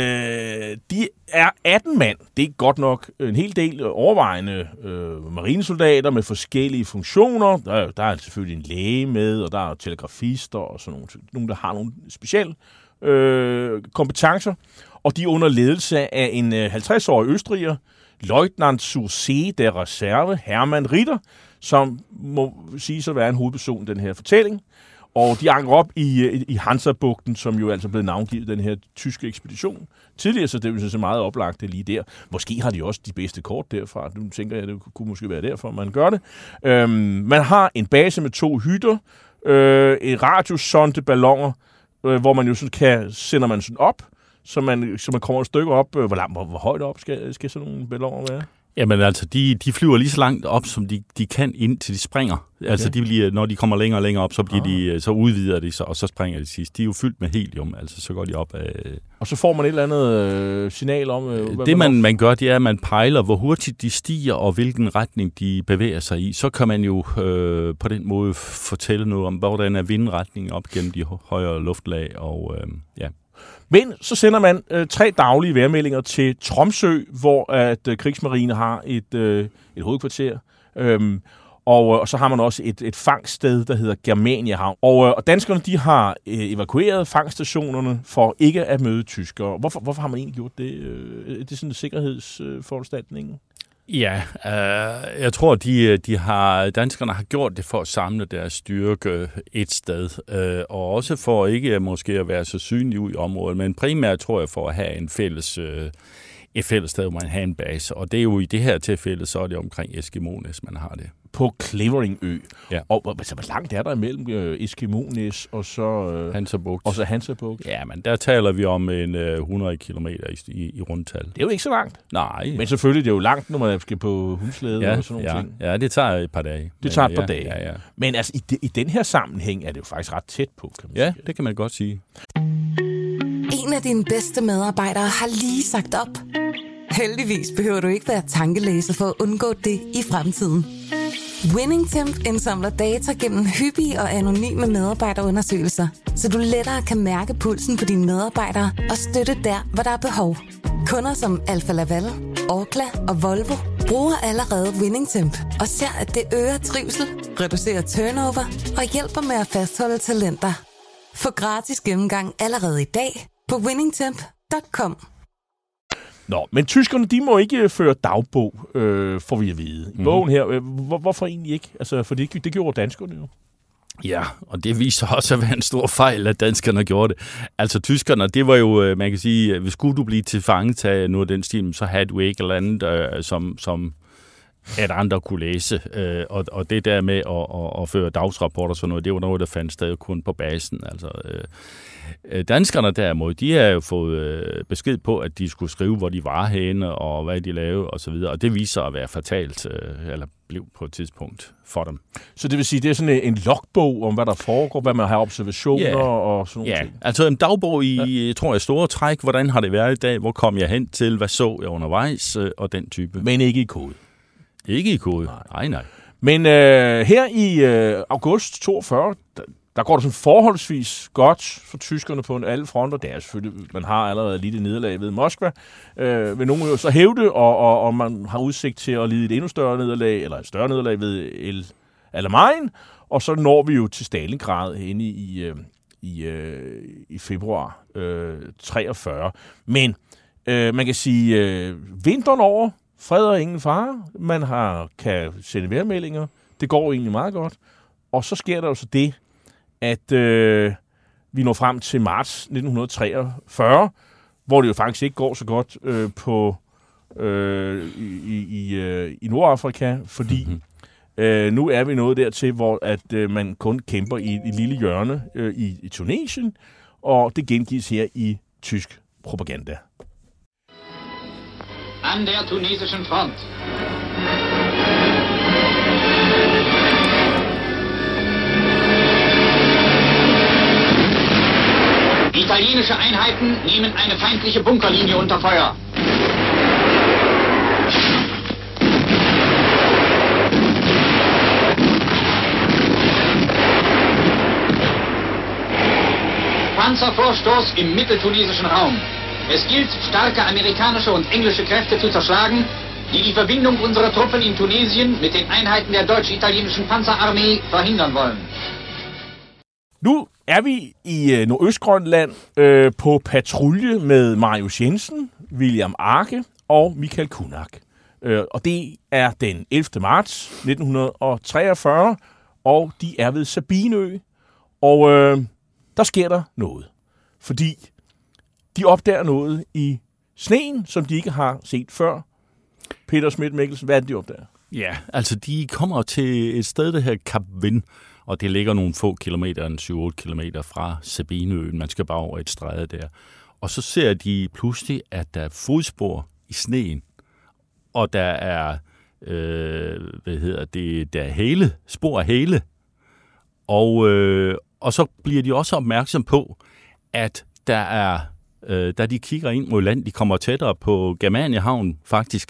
er 18 mand. Det er godt nok en hel del overvejende marinesoldater med forskellige funktioner. Der er selvfølgelig en læge med, og der er telegrafister og sådan nogle der har nogle specielle kompetencer. Og de er under ledelse af en 50-årig østriger, Leutnant zur See der Reserve, Hermann Ritter, som må sige at være en hovedperson i den her fortælling. Og de anker op i Hansabugten, som jo altså blev navngivet den her tyske ekspedition tidligere, så det er jo så meget oplagt det lige der. Måske har de også de bedste kort derfra. Nu tænker jeg, det kunne måske være derfor, man gør det. Man har en base med 2 hytter, en radiosondeballoner, hvor man jo sådan sender man sådan op, så man kommer et stykke op. Hvor højt op skal sådan nogle balloner være? Jamen altså, de flyver lige så langt op, som de kan, indtil de springer. Okay. Altså, når de kommer længere og længere op, så udvider de sig, og så springer de sidst. De er jo fyldt med helium, altså så går de op af... Og så får man et eller andet signal om... Det man gør, det er, at man pejler, hvor hurtigt de stiger, og hvilken retning de bevæger sig i. Så kan man jo på den måde fortælle noget om, hvordan er vindretningen op gennem de højere luftlag, og ja... Men så sender man 3 daglige vejrmeldinger til Tromsø, hvor at Krigsmarine har et hovedkvarter. Og så har man også et fangststed, der hedder Germania Havn. Og danskerne, de har evakueret fangstationerne for ikke at møde tyskere. Hvorfor har man egentlig gjort det? Er det sådan en sikkerhedsforanstaltning? Ja, jeg tror, danskerne har gjort det for at samle deres styrke et sted, og også for ikke måske at være så synlige ud i området, men primært tror jeg for at have et fælles sted, hvor man har en base. Og det er jo i det her tilfælde, så er det omkring Eskimones, man har det. På Cleveringø. Ja. Og hvor langt er der imellem Eskimones og så Hansabugt? Ja, men der taler vi om 100 kilometer i rundtal. Det er jo ikke så langt. Nej. Men selvfølgelig, det er jo langt, når man skal på hundslæde og sådan nogle ting. Ja, det tager et par dage. Det tager et par dage. Ja. Men altså, i den her sammenhæng er det jo faktisk ret tæt på, kan man sige. Ja, det kan man godt sige. En af dine bedste medarbejdere har lige sagt op. Heldigvis behøver du ikke være tankelæser for at undgå det i fremtiden. WinningTemp indsamler data gennem hyppige og anonyme medarbejderundersøgelser, så du lettere kan mærke pulsen på dine medarbejdere og støtte der, hvor der er behov. Kunder som Alfa Laval, Orkla og Volvo bruger allerede WinningTemp og ser, at det øger trivsel, reducerer turnover og hjælper med at fastholde talenter. Få gratis gennemgang allerede i dag på winningtemp.com. Nå, men tyskerne, de må ikke føre dagbog, får vi at vide. I bogen her, hvorfor egentlig ikke? Altså, for det gjorde danskerne jo. Ja, og det viser også at være en stor fejl, at danskerne gjorde det. Altså, tyskerne, det var jo, man kan sige, hvis skulle du blive til fangetaget noget af den stil, så havde du ikke et eller andet, som at andre kunne læse. Og det der med at føre dagsrapporter og sådan noget, det var noget, der fandt sted kun på basen. Altså, danskerne derimod, de har jo fået besked på, at de skulle skrive, hvor de var henne, og hvad de lavede, og så videre. Og det viser at være fatalt, eller blev på et tidspunkt for dem. Så det vil sige, det er sådan en logbog om, hvad der foregår, hvad man har observationer og sådan noget. Ja, altså en dagbog i, tror jeg, store træk. Hvordan har det været i dag? Hvor kom jeg hen til? Hvad så jeg undervejs? Og den type. Men ikke i kode. Ikke i kode. Nej. Men her i august 42, der går det sådan forholdsvis godt for tyskerne på alle fronter. Det er selvfølgelig, man har allerede lidt nederlag ved Moskva. Vil nogen jo så hævde, og man har udsigt til at lide et endnu større nederlag, eller et større nederlag ved El Alamein. Og så når vi jo til Stalingrad inde i februar 43. Men man kan sige, vinteren over, fred og ingen fare. Man kan sende vejrmeldinger. Det går egentlig meget godt. Og så sker der jo så det, at vi når frem til marts 1943, hvor det jo faktisk ikke går så godt i Nordafrika, fordi nu er vi nået dertil, hvor at man kun kæmper i et lille hjørne i Tunesien, og det gengives her i tysk propaganda. An der tunesischen Front. Italienische Einheiten nehmen eine feindliche Bunkerlinie unter Feuer. Panzervorstoß im mitteltunesischen Raum. Es gilt, starke amerikanische und englische Kräfte zu zerschlagen, die die Verbindung unserer Truppen in Tunesien mit den Einheiten der deutsch-italienischen Panzerarmee verhindern wollen. Nu er vi i Nordøstgrønland på patrulje med Marius Jensen, William Arke og Michael Kunak. Og det er den 11. marts 1943, og de er ved Sabinø. Og der sker der noget, fordi de opdager noget i sneen, som de ikke har set før. Peter Schmidt Mikkelsen, hvad er det, de opdager? Ja, altså de kommer til et sted, der hedder Kap Vind, og det ligger nogle få kilometer, 7-8 kilometer fra Sabinøen. Man skal bare over et stræde der. Og så ser de pludselig, at der er fodspor i sneen, og der er, der er hæle, spor af hæle. Og så bliver de også opmærksom på, at der er, da de kigger ind mod land, de kommer tættere på Germania Havn faktisk,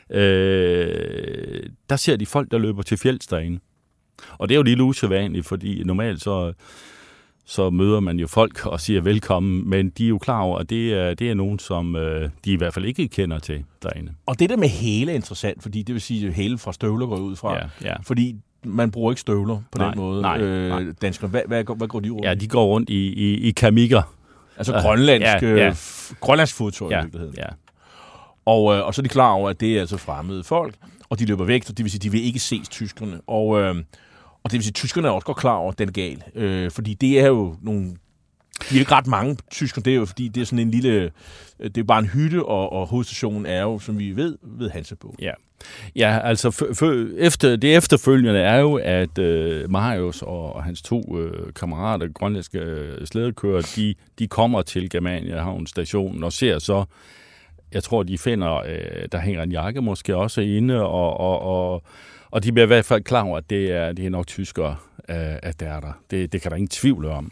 der ser de folk, der løber til fjelds derinde. Og det er jo lidt usædvanligt, fordi normalt så møder man jo folk og siger velkommen, men de er jo klar over, at det er nogen, som de i hvert fald ikke kender til derinde. Og det der med hæle er interessant, fordi det vil sige, at hæle fra støvler går ud fra. Ja. Fordi man bruger ikke støvler på den måde. Nej. Danskerne, hvad går de rundt? Ja, de går rundt i kamikker. Altså grønlandsk fodtøj i virkeligheden. Ja. Og så er de klar over, at det er altså fremmede folk, og de løber væk, så det vil sige, at de vil ikke ses tyskerne. Og det vil sige, at tyskerne er også godt klar over, at den er gal. Fordi det er jo nogle... De er ikke ret mange tyskere, det er jo fordi, det er sådan en lille... Det er bare en hytte, og hovedstationen er jo, som vi ved Hansebåd. Ja, altså det efterfølgende er jo, at Marius og hans 2 kammerater, grønlandske slædekører, de kommer til Germania Havn stationen og ser så... Jeg tror, de finder, der hænger en jakke måske også inde, og de bliver i hvert fald klar over, at det er nok tyskere, at der er der. Det kan der ingen tvivl om.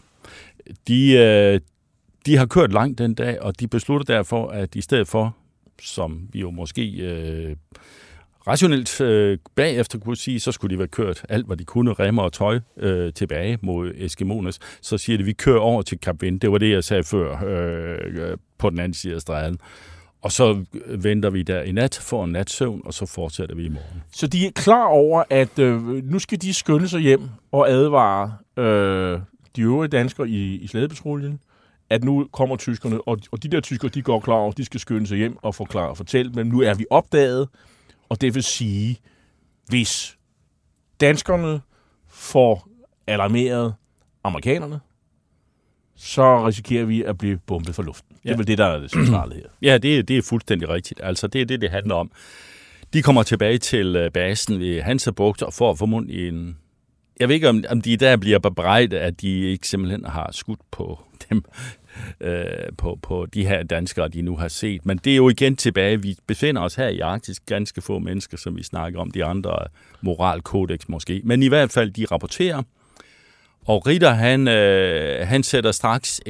De har kørt langt den dag, og de beslutter derfor, at i stedet for, som vi jo måske rationelt bagefter kunne sige, så skulle de være kørt alt, hvad de kunne, remmer og tøj tilbage mod Eskimones. Så siger de, vi kører over til Kap Wind. Det var det, jeg sagde før på den anden side af stræden. Og så venter vi der i nat, får en natsøvn, og så fortsætter vi i morgen. Så de er klar over, at nu skal de skynde sig hjem og advare de øvrige danskere i slædepatruljen, at nu kommer tyskerne, og de der tyskere, de går klar over, at de skal skynde sig hjem og fortælle dem, nu er vi opdaget, og det vil sige, hvis danskerne får alarmeret amerikanerne, så risikerer vi at blive bombet fra luften. Ja. Det er vel det, der er det centrale her. Ja, det er fuldstændig rigtigt. Altså, det er det handler om. De kommer tilbage til basen ved Hansabugt og får formodentlig en... Jeg ved ikke, om de der bliver bebrejdet, at de ikke simpelthen har skudt på dem, på de her danskere, de nu har set. Men det er jo igen tilbage. Vi befinder os her i Arktis, ganske få mennesker, som vi snakker om, de andre moralkodex måske. Men i hvert fald, de rapporterer. Og Ritter, han sætter straks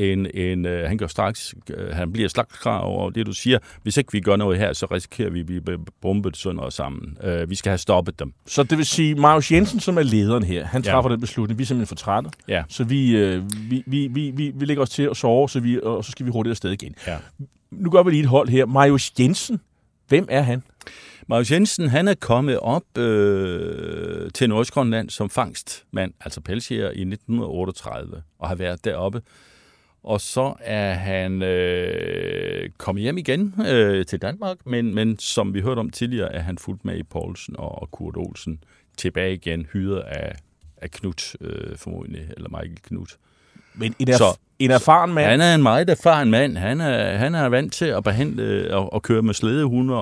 han bliver straks klar over det, du siger. Hvis ikke vi gør noget her, så risikerer vi at blive bombet sådan noget sammen. Vi skal have stoppet dem. Så det vil sige, Marius Jensen, som er lederen her, han træffer den beslutning. Vi er simpelthen for trætte. Ja. Så vi lægger os til at sove, og så skal vi hurtigt afsted igen. Ja. Nu gør vi lige et hold her. Marius Jensen, hvem er han? Marius Jensen, han er kommet op til Nordøstgrønland som fangstmand, altså pelsjæger, i 1938, og har været deroppe. Og så er han kommet hjem igen til Danmark, men som vi hørte om tidligere, er han fulgt med i Poulsen og Kurt Olsen tilbage igen, hyret af Knut, formodentlig, eller Michael Knut. Men en erfaren mand? Han er en meget erfaren mand. Han er vant til at behandle og køre med slædehunder,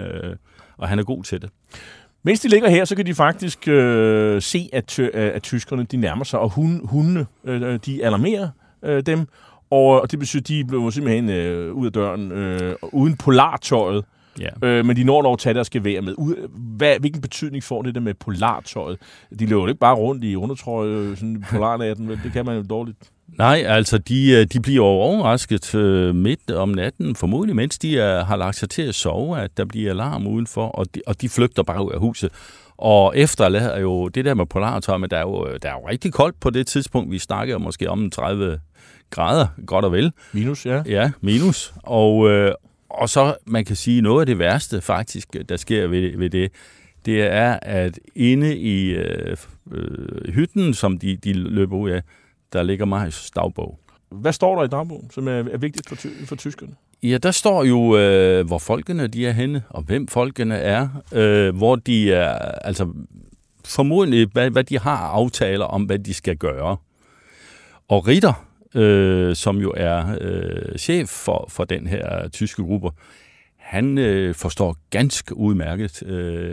og han er god til det. Mens de ligger her, så kan de faktisk se, at tyskerne de nærmer sig, og hundene de alarmerer dem, og det betyder, at de bliver simpelthen ud af døren uden polartøjet. Ja. Men de når dog at tage deres gevær med. Hvilken betydning får det der med polartøjet? De løber ikke bare rundt i undertrøje sådan polarnatten, det kan man jo dårligt. Nej, altså de bliver overrasket midt om natten, formodentlig mens de har lagt sig til at sove, at der bliver alarm udenfor, og de flygter bare ud af huset. Og efterlader jo det der med polartøj, men der er jo rigtig koldt på det tidspunkt, vi snakker måske om 30 grader, godt og vel. Minus, ja. Ja, minus. Og så, man kan sige, noget af det værste faktisk, der sker ved det er, at inde i hytten, som de løber ud af, der ligger Marius' dagbog. Hvad står der i dagbogen, som er vigtigt for tyskerne? Ja, der står jo, hvor folkene de er henne, og hvem folkene er, hvor de er, altså formodentlig, hvad de har aftaler om, hvad de skal gøre. Og Ritter, som jo er chef for den her tyske gruppe, han forstår ganske udmærket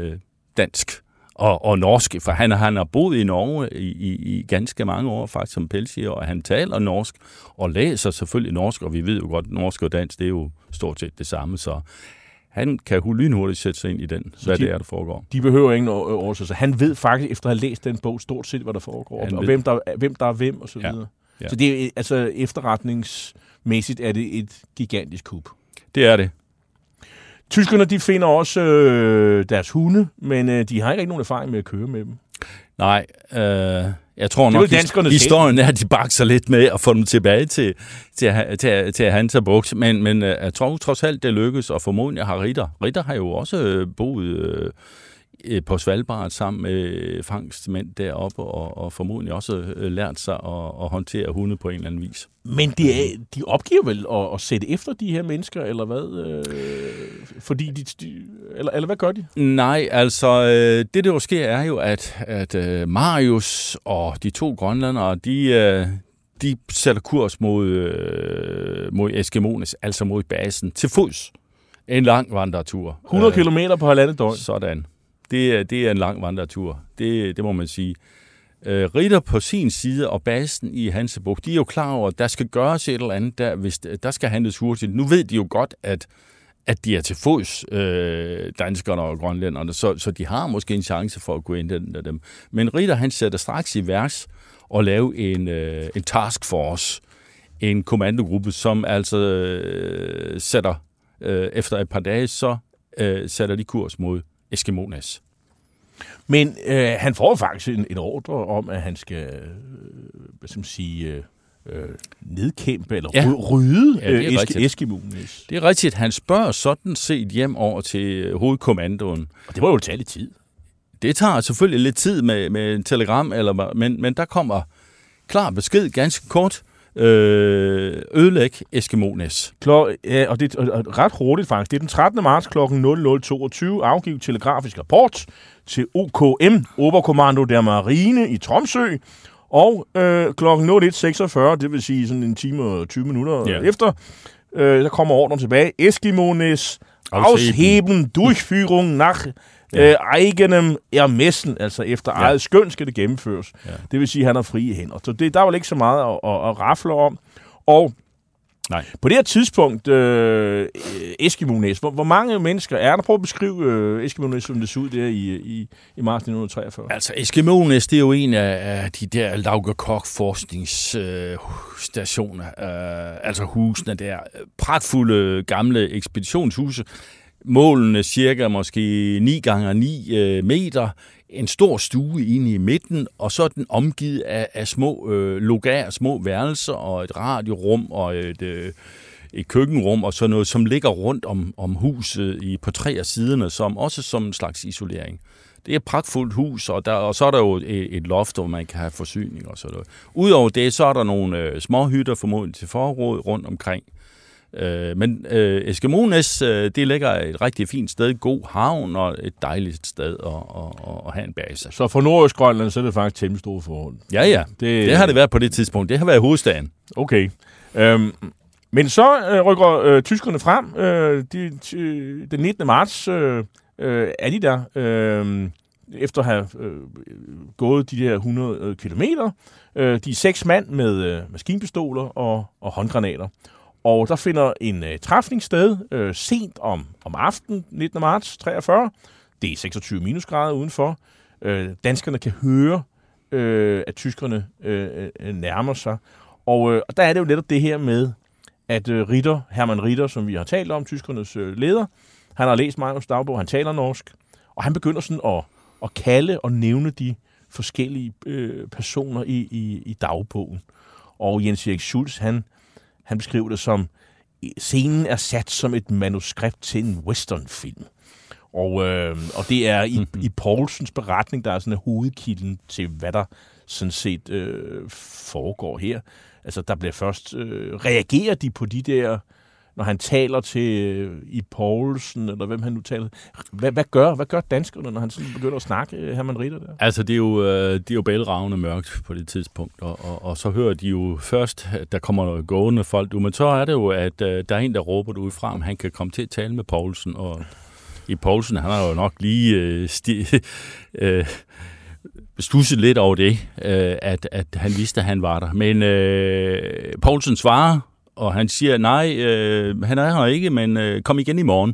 dansk og norsk, for han har boet i Norge i ganske mange år faktisk som pelsjæger, og han taler norsk og læser selvfølgelig norsk, og vi ved jo godt, at norsk og dansk, det er jo stort set det samme, så han kan lynhurtigt sætte sig ind i den, hvad det er, der foregår. De behøver ingen oversættelse. Han ved faktisk, efter at have læst den bog, stort set, hvad der foregår, og hvem der er hvem, og så videre. Ja. Så det er altså efterretningsmæssigt er det et gigantisk kup. Det er det. Tyskerne, de finder også deres hunde, men de har ikke nogen erfaring med at køre med dem. Nej, Jeg tror nok, historien er, at de bakser lidt med at få dem tilbage til Hansa Bugt, men jeg tror trods alt, det lykkes, og formodentlig har Ritter har jo også boet på Svalbard sammen med fangstmænd deroppe, og formodentlig også lært sig at håndtere hunde på en eller anden vis. Men de opgiver vel at sætte efter de her mennesker, eller hvad? Fordi eller hvad gør de? Nej, altså det der jo sker er jo, at Marius og de 2 grønlandere, de sætter kurs mod Eskimones, altså mod basen, til fods. En lang vandretur. 100 kilometer på 1,5 døgn. Sådan. Det er en lang vandretur. Det må man sige. Ritter på sin side og basen i Hansa Bugt, de er jo klar over, at der skal gøres et eller andet der, hvis der skal handles hurtigt. Nu ved de jo godt, at de er til fods, danskerne og grønlænderne, så de har måske en chance for at gå ind af dem. Men Ritter, han sætter straks i værks og lave en taskforce, en kommandogruppe, som altså sætter, efter et par dage, så sætter de kurs mod Eskimones. Men han får faktisk en ordre om, at han skal nedkæmpe eller rydde Eskimones. Det er rigtigt. Han spørger sådan set hjem over til hovedkommandoen. Og det må jo tage lidt tid. Det tager selvfølgelig lidt tid med en telegram, men der kommer klar besked, ganske kort. Ødelæg Eskimones. Og det er ret hurtigt faktisk. Det er den 13. marts kl. 00.22 afgivet telegrafisk rapport til OKM, Oberkommando der Marine i Tromsø, og kl. 01.46, det vil sige sådan en time og 20 minutter efter, der kommer ordren tilbage. Eskimones ausheben Durchführung nach eigenem Ermessen, altså efter eget skøn skal det gennemføres. Ja. Det vil sige, at han har frie hænder. Så der er vel ikke så meget at rafle om. Og på det her tidspunkt, Eskimones, hvor mange mennesker er der? Prøv at beskrive Eskimones, som det så ud der i marts 1943. Altså, Eskimones, det er jo en af de der Laugerkoch-forskningsstationer, altså husene der. Pragtfulde gamle ekspeditionshuse. Målene cirka måske 9 gange 9 meter, en stor stue inde i midten, og så er den omgivet af små logarer, små værelser og et radiorum og et køkkenrum og sådan noget, som ligger rundt om huset på 3 af siderne, som også som en slags isolering. Det er et pragtfuldt hus, og så er der jo et loft, hvor man kan have forsyning og sådan noget. Udover det, så er der nogle små hytter formodentlig til forråd rundt omkring. Men Eskimones, det ligger et rigtig fint sted, god havn og et dejligt sted at have en base. Så for Nordøstgrønland, så er det faktisk temmelig store forhold. Ja. Det har det været på det tidspunkt. Det har været hovedstaden. Okay. Men så rykker tyskerne frem. Den 19. marts er de der, efter at have gået de der 100 kilometer. De er 6 mand med maskinpistoler og håndgranater. Og der finder en træfning sted sent om aftenen, 19. marts 43. Det er 26 minusgrader udenfor. Danskerne kan høre, at tyskerne nærmer sig. Og der er det jo netop det her med, at Hermann Ritter, som vi har talt om, tyskernes leder, han har læst Marius dagbog, han taler norsk, og han begynder sådan at kalde og nævne de forskellige personer i dagbogen. Og Jens Erik Schultz, han beskriver det som, scenen er sat som et manuskript til en westernfilm. Og det er i Poulsens beretning, der er sådan en hovedkilden til, hvad der sådan set foregår her. Altså, der bliver først... reagerer de på de der... Når han taler til i Poulsen, eller hvem han nu taler... Hvad gør danskerne, når han sådan begynder at snakke, Hermann Ritter der? Altså, det er jo bælragende mørkt på det tidspunkt, og så hører de jo først, at der kommer noget gående folk. Men så er det jo, at der er en, der råber det ud fra, om han kan komme til at tale med Poulsen, og i Poulsen, han har jo nok lige studset lidt over det, at han vidste, at han var der. Men Poulsen svarer, og han siger, nej, han er her ikke, men kom igen i morgen.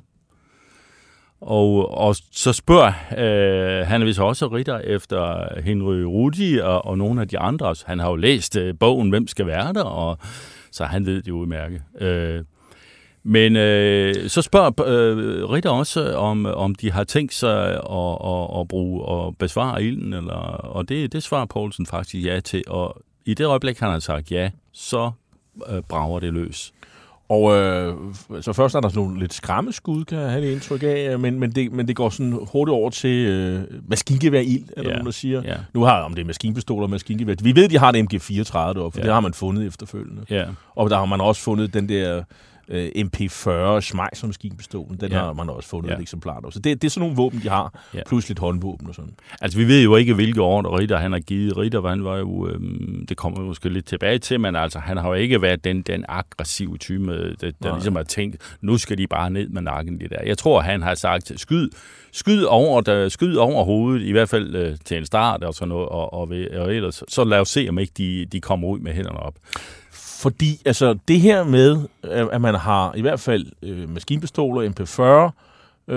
Og så spørger han vist også Ritter efter Henry Rudi og nogle af de andre. Han har jo læst bogen, Hvem skal være der? Og så han ved det udmærket. Men så spørger Ritter også, om de har tænkt sig at bruge og besvare ilden, og det svarer Poulsen faktisk ja til. Og i det øjeblik, han har sagt ja, så brager det løs. Og så først er der sådan nogle lidt skræmmeskud, kan jeg have det indtryk af, men det går sådan hurtigt over til maskingevær-ild, er der nogen, der siger. Ja. Nu har om det er maskinpistoler og maskingevær. Vi ved, de har det MG34 deroppe, for det har man fundet efterfølgende. Ja. Og der har man også fundet den der MP40 Schmeisser maskinpistolen. Den har man også fundet et eksemplar af. Så det er sådan nogle våben, de har, plus lidt håndvåben og sådan. Altså, vi ved jo ikke, hvilke ordre Ritter han har givet. Ritter, han var jo, det kommer vi måske lidt tilbage til, men altså, han har jo ikke været den aggressive type, der ligesom har tænkt, nu skal de bare ned med nakken det der. Jeg tror, han har sagt, skyd over hovedet, i hvert fald til en start og sådan noget, og ellers, så lad os se, om ikke de kommer ud med hænderne op. Fordi altså, det her med, at man har i hvert fald maskinpistoler, MP40,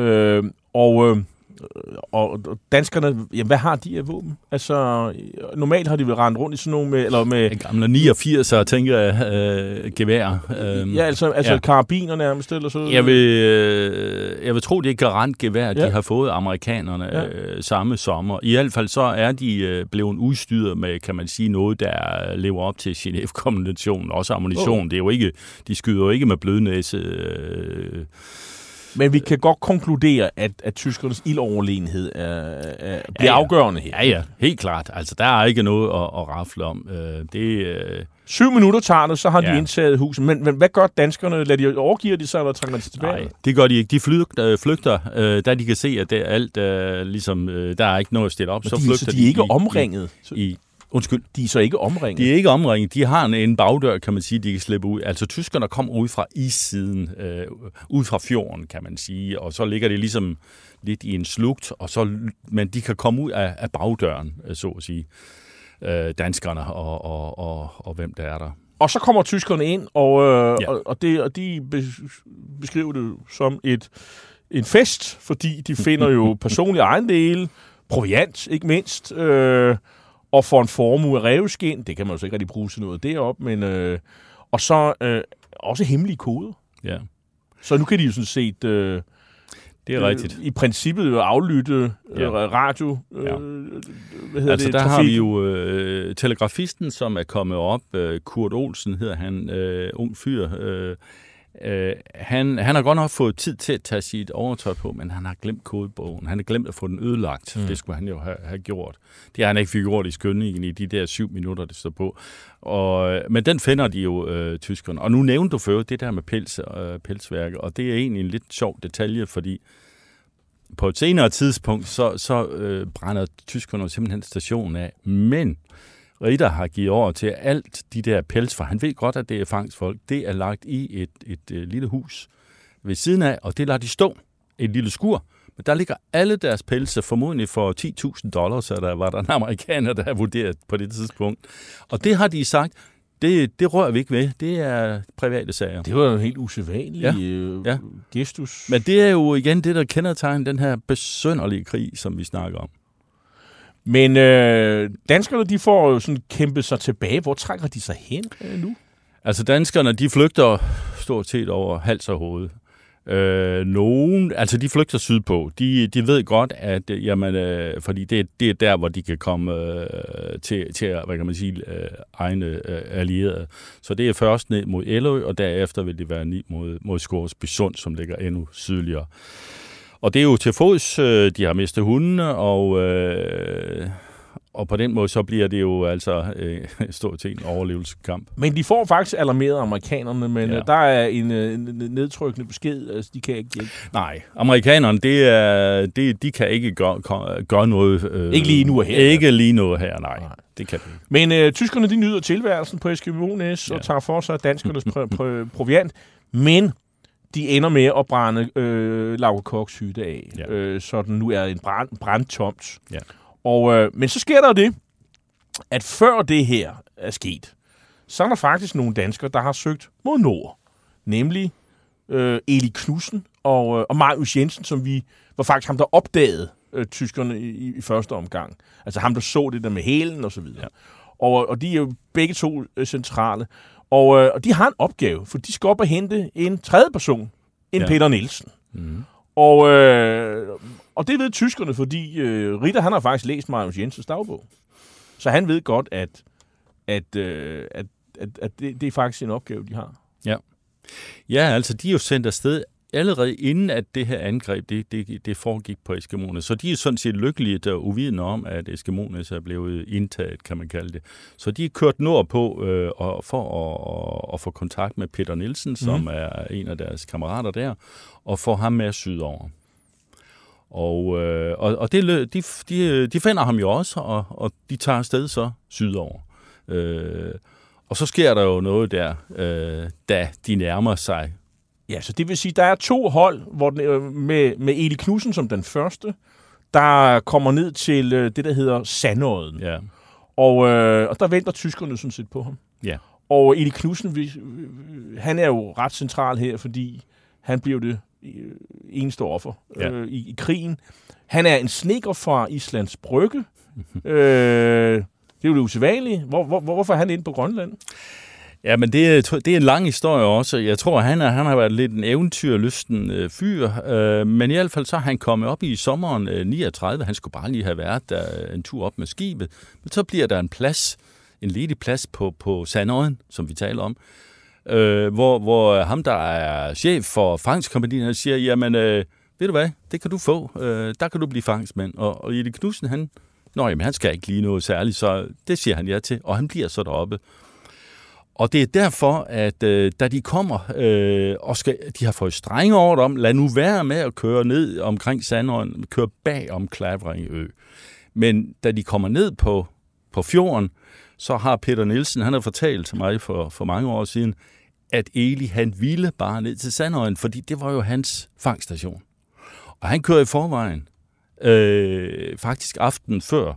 og danskerne, jamen, hvad har de af våben? Altså, normalt har de vel rendt rundt i sådan nogle med gamle 89'er, tænker jeg, gevær. Ja, altså karabiner nærmest, eller så? Jeg vil tro, det er garantgevær, de har fået amerikanerne samme sommer. I hvert fald så er de blevet udstyret med, kan man sige, noget, der lever op til Genève-konventionen, også ammunition. Det er jo ikke, de skyder jo ikke med blødnæse. Men vi kan godt konkludere, at tyskernes ildoverlegenhed bliver afgørende her. Ja, helt klart. Altså, der er ikke noget at rafle om. 7 minutter tager det, så har de indtaget huset. Men hvad gør danskerne? Overgiver de sig, eller trænger man tilbage? Nej, det gør de ikke. De flygter, da de kan se, at alt ligesom, der er ikke noget at stille op. Så flygter de er ikke omringet? Undskyld. De er så ikke omringet? De er ikke omringet. De har en bagdør, kan man sige, de kan slippe ud. Altså, tyskerne kommer ud fra issiden, ud fra fjorden, kan man sige, og så ligger det ligesom lidt i en slugt, men de kan komme ud af bagdøren, så at sige, danskerne og hvem der er der. Og så kommer tyskerne ind, og de beskriver det som en fest, fordi de finder jo personlige ejendele, proviant, ikke mindst, og får en formue af ræveskind. Det kan man jo så ikke rigtig bruge til noget deroppe, men og så også hemmelige koder. Ja. Så nu kan de jo sådan set det er rigtigt. I princippet aflytte radio. Altså der har vi jo telegrafisten, som er kommet op. Kurt Olsen hedder han, ung fyr. Han har godt nok fået tid til at tage sit overtøj på, men han har glemt kodebogen. Han har glemt at få den ødelagt. Det skulle han jo have gjort. Det har han ikke fik gjort i skyndingen i de der 7 minutter, det står på. Men den finder de jo, tyskerne. Og nu nævnte du før det der med pelsværket, og det er egentlig en lidt sjov detalje, fordi på et senere tidspunkt, så brænder tyskerne simpelthen stationen af. Men Ritter har givet over til alt de der pels, for han ved godt, at det er fangstfolk. Det er lagt i et lille hus ved siden af, og det lader de stå. Et lille skur. Men der ligger alle deres pelse, formodentlig for $10,000, så der var der en amerikaner, der har vurderet på det tidspunkt. Og det har de sagt, det rører vi ikke ved. Det er private sager. Det var jo en helt usædvanlig gestus. Men det er jo igen det, der kendetegner den her besynderlige krig, som vi snakker om. Men danskerne, de får jo sådan kæmpet sig tilbage. Hvor trækker de sig hen nu? Altså danskerne, de flygter stort set over hals og hoved. De flygter sydpå. De ved godt, at fordi det er der, hvor de kan komme til hvad kan man sige, egne allierede. Så det er først ned mod Ælø, og derefter vil det være ned mod Scoresbysund, som ligger endnu sydligere. Og det er jo til fods, de har mistet hundene, og på den måde så bliver det jo altså stort set en overlevelseskamp. Men de får faktisk alarmeret amerikanerne, men der er en nedtrykkende besked, altså de kan ikke hjælpe. Nej, amerikanerne, de kan ikke gøre noget. Ikke lige nu og her. Ikke lige nu og her, nej. Det kan de. Men tyskerne, de nyder tilværelsen på Eskimo-Næs og tager for sig af danskernes proviant, men de ender med at brænde Lauke Kochs hytte af, så den nu er en brandtomt. Ja. Men så sker der jo det, at før det her er sket, så er der faktisk nogle danskere, der har søgt mod nord. Nemlig Eli Knudsen og Marius Jensen, som var faktisk ham, der opdagede tyskerne i første omgang. Altså ham, der så det der med hælen og så videre. Ja. Og de er jo begge to centrale. Og de har en opgave, for de skal op og hente en tredje person, Peter Nielsen. Mm. Og det ved tyskerne, fordi Ritter, han har faktisk læst Marius Jensens dagbog. Så han ved godt, at det er faktisk en opgave, de har. Ja, altså de er jo sendt afsted allerede inden, at det her angreb, det foregik på Eskimones. Så de er sådan set lykkelige og uvidende om, at Eskimones er blevet indtaget, kan man kalde det. Så de er kørt nordpå for at få kontakt med Peter Nielsen, som er en af deres kammerater der, og få ham med sydover. Og de finder ham jo også, og de tager afsted så sydover. Og så sker der jo noget der, da de nærmer sig. Ja, så det vil sige, der er 2 hold, hvor med Eli Knudsen som den første, der kommer ned til det, der hedder Sandodden. Ja. Og der venter tyskerne sådan set på ham. Ja. Og Eli Knudsen, han er jo ret central her, fordi han bliver det eneste offer i krigen. Han er en snedker fra Islands Brygge. Det er jo det usædvanlige. Hvorfor er han inde på Grønland? Ja, men det er en lang historie også. Jeg tror, han har været lidt en eventyrlysten fyr, men i hvert fald så er han kommet op i sommeren 39. Han skulle bare lige have været der en tur op med skibet. Men så bliver der en ledig plads på Sandodden, som vi taler om, hvor ham, der er chef for fangstkompagniet, siger, jamen, ved du hvad, det kan du få. Der kan du blive fangstmand. Og Eli Knudsen, han skal ikke lige noget særligt, så det siger han ja til, og han bliver så deroppe. Og det er derfor, at da de kommer, de har fået strenge ordre om, lad nu være med at køre ned omkring Sandodden, køre bag om Clavringø. Men da de kommer ned på fjorden, så har Peter Nielsen, han har fortalt til mig for mange år siden, at Eli, han ville bare ned til Sandodden, fordi det var jo hans fangststation. Og han kører i forvejen, faktisk aftenen før,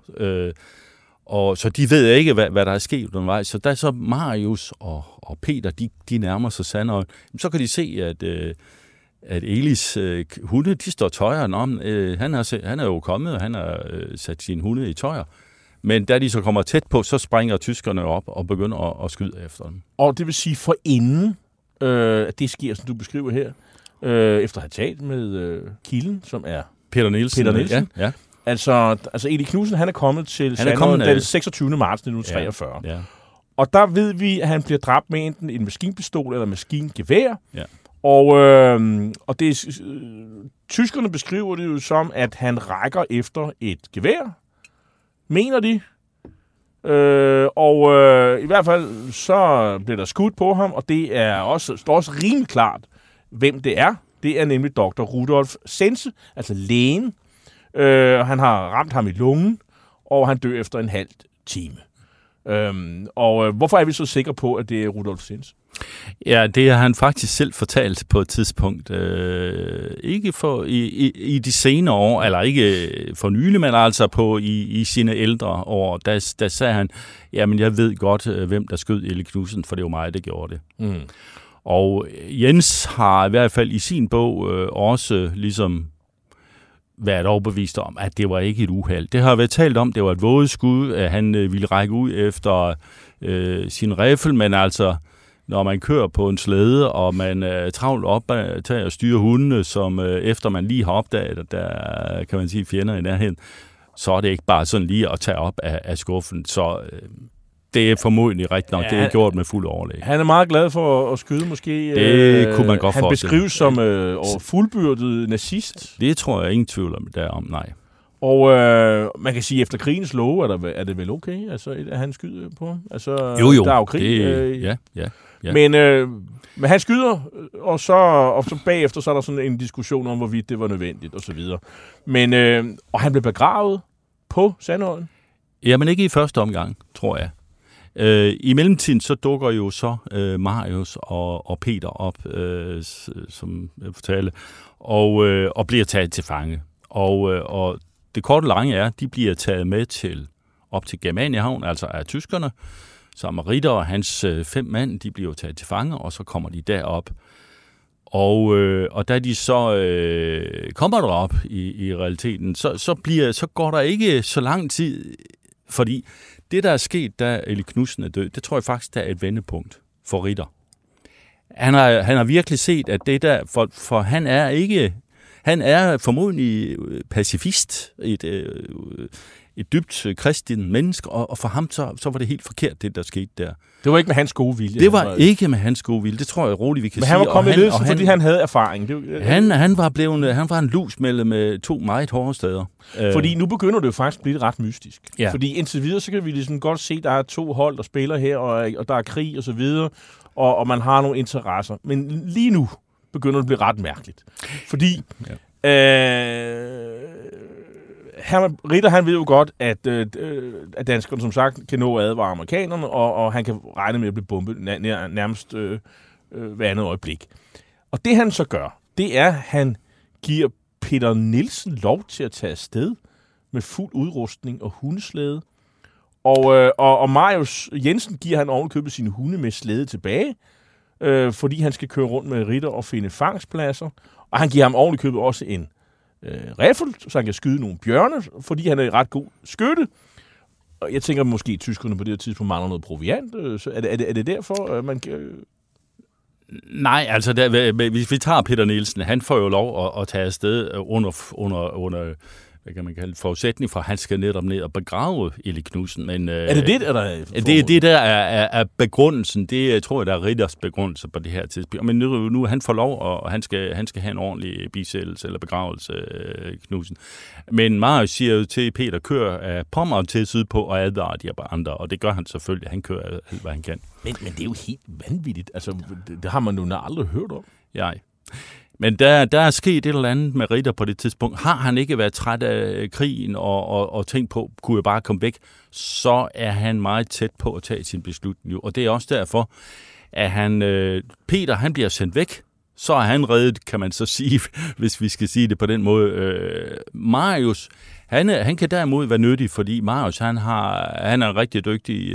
og så de ved ikke, hvad der er sket undervejs. Så da så Marius og Peter, de nærmer sig Sandodden, så kan de se, at Elis hunde, de står tøjeren om. Han er jo kommet, og han har sat sine hunde i tøjer. Men da de så kommer tæt på, så springer tyskerne op og begynder at skyde efter dem. Og det vil sige, for inden det sker, som du beskriver her, efter at have talt med kilden, som er Peter Nielsen. Ja. Altså Eli Knudsen, han er kommet til Sandodden den 26. marts 1943. Ja. Og der ved vi, at han bliver dræbt med enten en maskinpistol eller maskingevær. Ja. Og det tyskerne beskriver det jo som, at han rækker efter et gevær. Mener de. I hvert fald så bliver der skudt på ham, og det står også rimelig klart, hvem det er. Det er nemlig dr. Rudolf Sense, altså lægen. Han har ramt ham i lungen, og han dør efter en halv time. Hvorfor er vi så sikre på, at det er Rudolf Sense? Ja, det har han faktisk selv fortalt på et tidspunkt. Ikke for i de senere år, eller ikke for nylig, men altså i sine ældre år. Der sagde han, jamen jeg ved godt, hvem der skød Eli Knudsen, for det var mig, der gjorde det. Mm. Og Jens har i hvert fald i sin bog også ligesom været overbevist om, at det var ikke et uheld. Det har været talt om, det var et vådeskud, at han ville række ud efter sin riffel, men altså, når man kører på en slæde, og man travlt op til at styre hundene, som efter man lige har opdaget, at der kan man sige fjender i nærheden, så er det ikke bare sådan lige at tage op af skuffen. Så det er formodentlig rigtigt nok. Ja, det er gjort med fuld overlæg. Han er meget glad for at skyde måske. Det kunne man godt Han beskrives som fuldbyrdet nazist. Det tror jeg ingen tvivl om derom, nej. Og man kan sige, efter krigens love, er det vel okay, altså, at han skyder på ham? Altså, jo. Der er jo krig. Ja. Men han skyder, og så bagefter så er der sådan en diskussion om, hvorvidt det var nødvendigt, og så videre. Men, og han blev begravet på Sandodden? Jamen ikke i første omgang, tror jeg. I mellemtiden så dukker jo så Marius og Peter op, som jeg fortalte, og bliver taget til fange. Og det korte lange er, de bliver taget med op til Germaniahavn, altså af tyskerne, som Ritter og hans 5 mand, de bliver taget til fange, og så kommer de derop. Og da de så kommer derop i realiteten, så går der ikke så lang tid, fordi det, der er sket, da Eli Knudsen er død, det tror jeg faktisk, der er et vendepunkt. for Ritter. Han har virkelig set, at det der, for han er formodentlig pacifist, et dybt kristen menneske, og for ham så var det helt forkert, det der skete der. Det var ikke med hans gode vilje. Det var ikke med hans gode vilje, det tror jeg roligt, vi kan sige. Men han var kommet i ledelsen, fordi han havde erfaring. Han var en lus med 2 meget hårde steder. Fordi nu begynder det jo faktisk at blive ret mystisk. Ja. Fordi indtil videre, så kan vi ligesom godt se, at der er 2 hold, der spiller her, og der er krig og så videre, og man har nogle interesser. Men lige nu begynder det at blive ret mærkeligt. Fordi Ritter, han ved jo godt, at danskerne som sagt kan nå at advare amerikanerne, og han kan regne med at blive bombet nærmest hver andet øjeblik. Og det han så gør, det er, at han giver Peter Nielsen lov til at tage afsted med fuld udrustning og hundeslæde. Og Marius Jensen giver han ovenikøbet sine hunde med slæde tilbage, fordi han skal køre rundt med Ritter og finde fangstpladser. Og han giver ham ovenikøbet også en riffel, så han kan skyde nogle bjørne, fordi han er en ret god skytte. Og jeg tænker måske, at tyskerne på det her tidspunkt mangler noget proviant. Så er det derfor, man kan... Nej, altså hvis vi tager Peter Nielsen, han får jo lov at tage afsted under hvad kan man kalde, forudsætning for, at han skal netop ned og begrave Eli Knudsen. Men, er det det, eller? Det der er begrundelsen. Det tror jeg, der er Ritters begrundelse på det her tidspunkt. Men nu han får lov, og han skal have en ordentlig bisættelse eller begravelse, Knudsen. Men Marius siger jo til Peter, kør af Pommern til sydpå og advarer de andre, og det gør han selvfølgelig. Han kører alt, hvad han kan. Men det er jo helt vanvittigt. Altså, det har man jo aldrig hørt om. Nej. Men der er sket et eller andet med Ritter på det tidspunkt. Har han ikke været træt af krigen og tænkt på, kunne jeg bare komme væk, så er han meget tæt på at tage sin beslutning. Og det er også derfor, at Peter han bliver sendt væk. Så er han reddet, kan man så sige, hvis vi skal sige det på den måde. Marius, han kan derimod være nyttig, fordi Marius han er en rigtig dygtig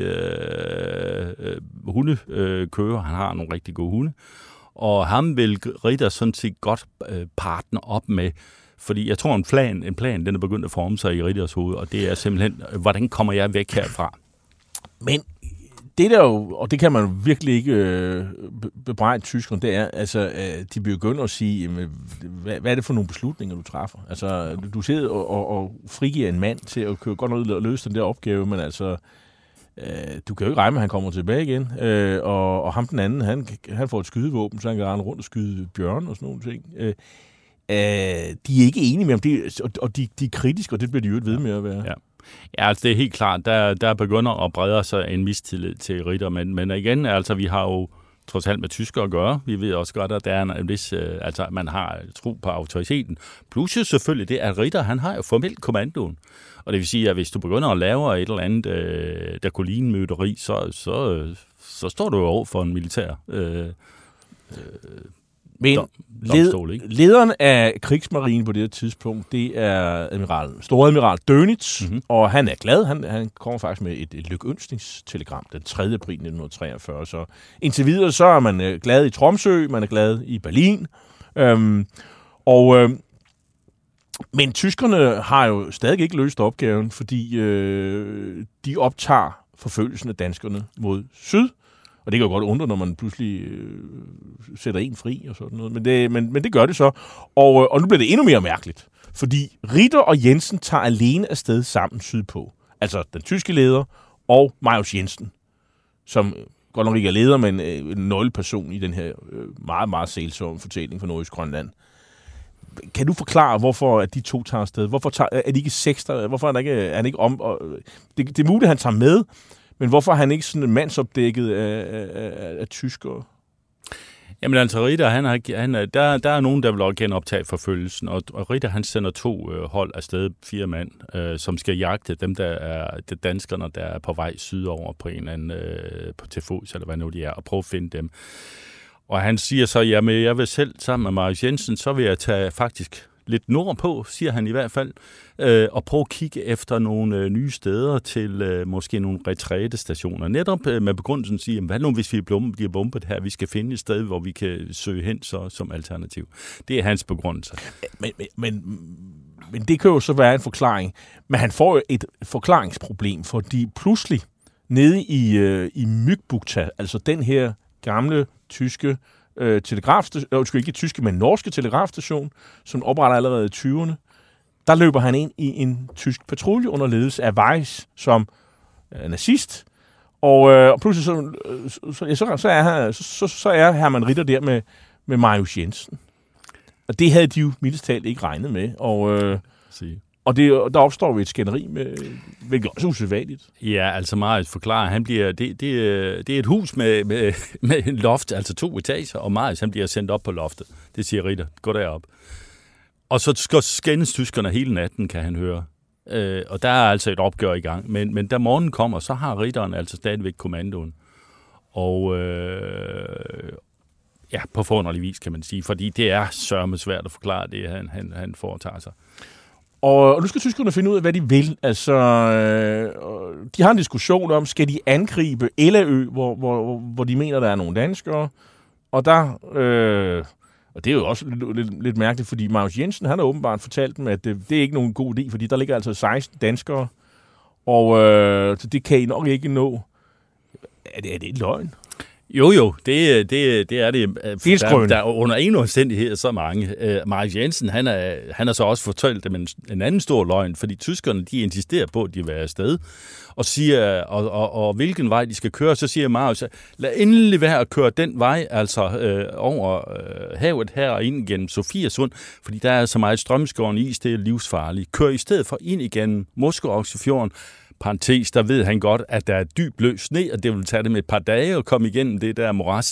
hundekører. Han har nogle rigtig gode hunde. Og ham vil Ritter sådan set godt partner op med, fordi jeg tror, en plan den er begyndt at forme sig i Ritters hoved, og det er simpelthen, hvordan kommer jeg væk herfra? Men det der jo, og det kan man virkelig ikke bebrejde tyskerne, det er, altså, de begynder at sige, hvad er det for nogle beslutninger, du træffer? Altså, du sidder og frigiver en mand til at køre godt noget og løse den der opgave, men altså, du kan jo ikke regne med, at han kommer tilbage igen. Og ham den anden, han får et skydevåben, så han kan rende rundt og skyde bjørn og sådan nogle ting. De er ikke enige med ham, og de er kritiske, og det bliver de jo ved med at være. Ja, altså det er helt klart, der begynder at brede sig en mistillid til Ritter, men igen, altså vi har jo trods alt med tyskere at gøre. Vi ved også godt, at der er en vis, altså man har tro på autoriteten. Plus jo selvfølgelig det, at Ritter, han har jo formelt kommandoen. Og det vil sige, at hvis du begynder at lave et eller andet, der kunne ligne myteri, så står du jo over for en militær men domstol, ikke? Lederen af krigsmarinen på det her tidspunkt, det er storadmiral Dönitz, og han er glad. Han kommer faktisk med et lykønskningstelegram den 3. april 1943. Så indtil videre, så er man glad i Tromsø, man er glad i Berlin. Men tyskerne har jo stadig ikke løst opgaven, fordi de optager forfølgelsen af danskerne mod syd. Og det kan jo godt undre, når man pludselig sætter en fri og sådan noget. Men det gør det så. Og nu bliver det endnu mere mærkeligt. Fordi Ritter og Jensen tager alene afsted sammen sydpå. Altså den tyske leder og Marius Jensen, som godt nok ikke er leder, men en nøgleperson i den her meget, meget sælsomme fortælling fra Nordjysk Grønland. Kan du forklare, hvorfor at de to tager afsted? Hvorfor er de ikke 6? Hvorfor er han ikke om? Det er muligt, at han tager med, men hvorfor er han ikke sådan mandsopdækket af tyskere? Jamen altså, Ritter, der er nogen, der vil også genoptage forfølgelsen, og Ritter, han sender 2 hold afsted, 4 mand, som skal jagte dem, der er de danskerne, der er på vej sydover på en eller anden, til fods, eller hvad nu de er, og prøve at finde dem. Og han siger så, jamen jeg vil selv sammen med Marius Jensen, så vil jeg tage faktisk lidt nordpå, siger han i hvert fald, og prøve at kigge efter nogle nye steder til måske nogle retrætestationer. Netop med begrundelsen at sige, hvad nu hvis vi bliver bombet her, vi skal finde et sted, hvor vi kan søge hen så, som alternativ. Det er hans begrundelse. Men det kan jo så være en forklaring. Men han får jo et forklaringsproblem, fordi pludselig nede i Mygbukta, altså den her gamle tyske ikke tyske, men norske telegrafstation, som opretter allerede i 20'erne. Der løber han ind i en tysk patrulje under ledelse af Weiss som nazist. Og pludselig så er Hermann Ritter der med Marius Jensen. Og det havde de jo mildest talt ikke regnet med. Og der opstår jo et skænderi med, hvilket også er usædvanligt. Ja, altså Marius forklarer, det er et hus med en loft, altså 2 etager, og Marius han bliver sendt op på loftet. Det siger Ritter, gå derop. Og så skal skændes tyskerne hele natten, kan han høre. Og der er altså et opgør i gang. Men da morgenen kommer, så har Ritteren altså stadigvæk kommandoen. Og på forunderlig vis, kan man sige, fordi det er sørme svært at forklare det, han foretager sig. Og nu skal tyskerne finde ud af, hvad de vil. Altså, de har en diskussion om, skal de angribe Elleø, hvor de mener, der er nogle danskere. Og det er jo også lidt mærkeligt, fordi Marius Jensen, han har åbenbart fortalt dem, at det er ikke nogen god idé, fordi der ligger altså 16 danskere, og det kan I nok ikke nå. Er det et løgn? Jo, det er det. Der er under en omstændighed så mange. Marius Jensen, han har så også fortalt dem en anden stor løgn, fordi tyskerne, de insisterer på, at de vil være afsted, og siger, og hvilken vej de skal køre, så siger Marius, lad endelig være at køre den vej, altså over havet her og ind igennem Sofiasund, fordi der er så meget strømskåren is, det er livsfarligt. Kør i stedet for ind igennem Moskva-Oksefjorden, parentes, der ved han godt, at der er dyb blød sne, og det vil tage dem et par dage at komme igennem det der moras,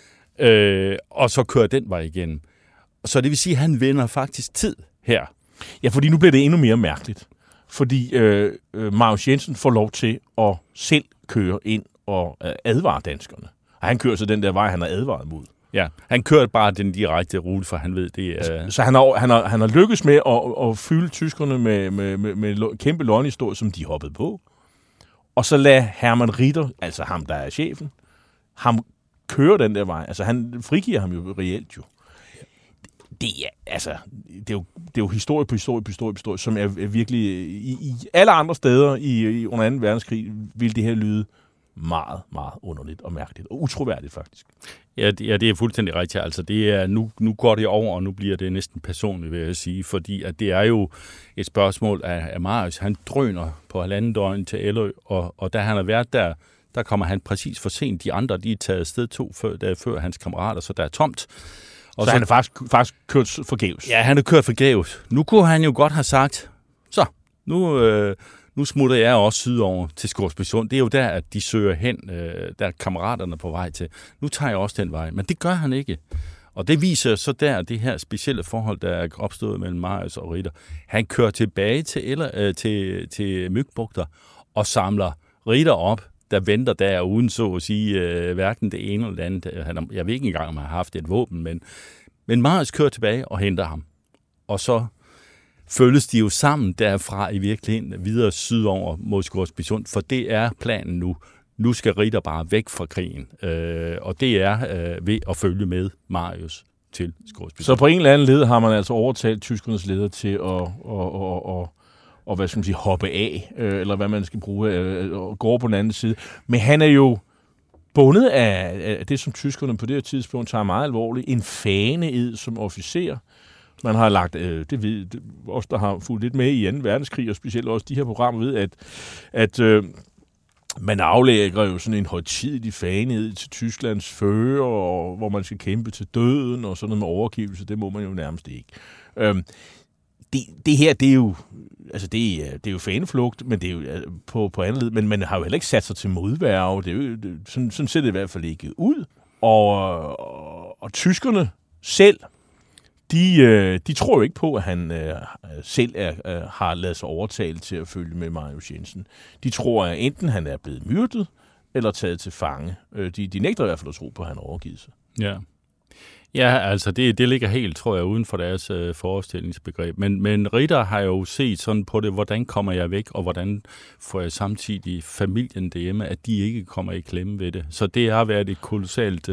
og så kører den vej igennem. Så det vil sige, at han vinder faktisk tid her. Ja, fordi nu bliver det endnu mere mærkeligt. Fordi Marius Jensen får lov til at selv køre ind og advare danskerne. Og han kører så den der vej, han har advaret mod. Ja, han kørte bare den direkte rute, for han ved det. Så han har lykkes med at fylde tyskerne med kæmpe løgnhistorier, som de hoppede på. Og så lader Hermann Ritter, altså ham, der er chefen, ham køre den der vej. Altså han frigiver ham jo reelt jo. Det er jo historie på historie, som er virkelig i alle andre steder under 2. verdenskrig vil det her lyde meget, meget underligt og mærkeligt. Og utroværdigt, faktisk. Ja, det er fuldstændig rigtigt. Altså, det er, nu går det over, og nu bliver det næsten personligt, vil jeg sige. Fordi at det er jo et spørgsmål af Marius. Han drøner på 1,5 døgn til Elleø, og da han har været der kommer han præcis for sent. De andre, de er taget afsted 2 dage før hans kammerater, så der er tomt. Og så han er faktisk kørt forgæves? Ja, han er kørt forgæves. Nu kunne han jo godt have sagt, så, nu smutter jeg også sydover til Scoresbysund. Det er jo der, at de søger hen, der er kammeraterne på vej til. Nu tager jeg også den vej, men det gør han ikke. Og det viser så der, det her specielle forhold, der er opstået mellem Marius og Ritter. Han kører tilbage til Mygbugter og samler Ritter op, der venter der uden så at sige hverken det ene eller det andet. Jeg ved ikke engang, om han har haft et våben, men Marius kører tilbage og henter ham. Og så følges de jo sammen derfra i virkeligheden videre sydover mod Scoresbysund, for det er planen nu. Nu skal Ritter bare væk fra krigen, og det er ved at følge med Marius til Scoresbysund. Så på en eller anden led har man altså overtalt tyskernes leder til at hvad skal man sige, hoppe af, eller hvad man skal bruge, og gå på den anden side. Men han er jo bundet af det, som tyskerne på det her tidspunkt tager meget alvorligt, en faneed som officer. Man har lagt, det ved os, der har fulgt lidt med i 2. verdenskrig, og specielt også de her programmer ved, at man aflægger jo sådan en højtidig faneed til Tysklands fører, hvor man skal kæmpe til døden, og sådan noget med overgivelse, det må man jo nærmest ikke. Det her, det er jo, altså det er jo faneflugt, men det er jo på anden led, men man har jo heller ikke sat sig til modværge. Det er jo, sådan ser det i hvert fald ikke ud. Og tyskerne selv, de tror jo ikke på, at han selv har ladet sig overtale til at følge med Marius Jensen. De tror, at enten han er blevet myrdet, eller taget til fange. De nægter i hvert fald at tro på, at han har overgivet sig. Ja. Ja, altså det ligger helt, tror jeg, uden for deres forestillingsbegreb. Men Ritter har jo set sådan på det, hvordan kommer jeg væk, og hvordan får jeg samtidig familien derhjemme, at de ikke kommer i klemme ved det. Så det har været et kolossalt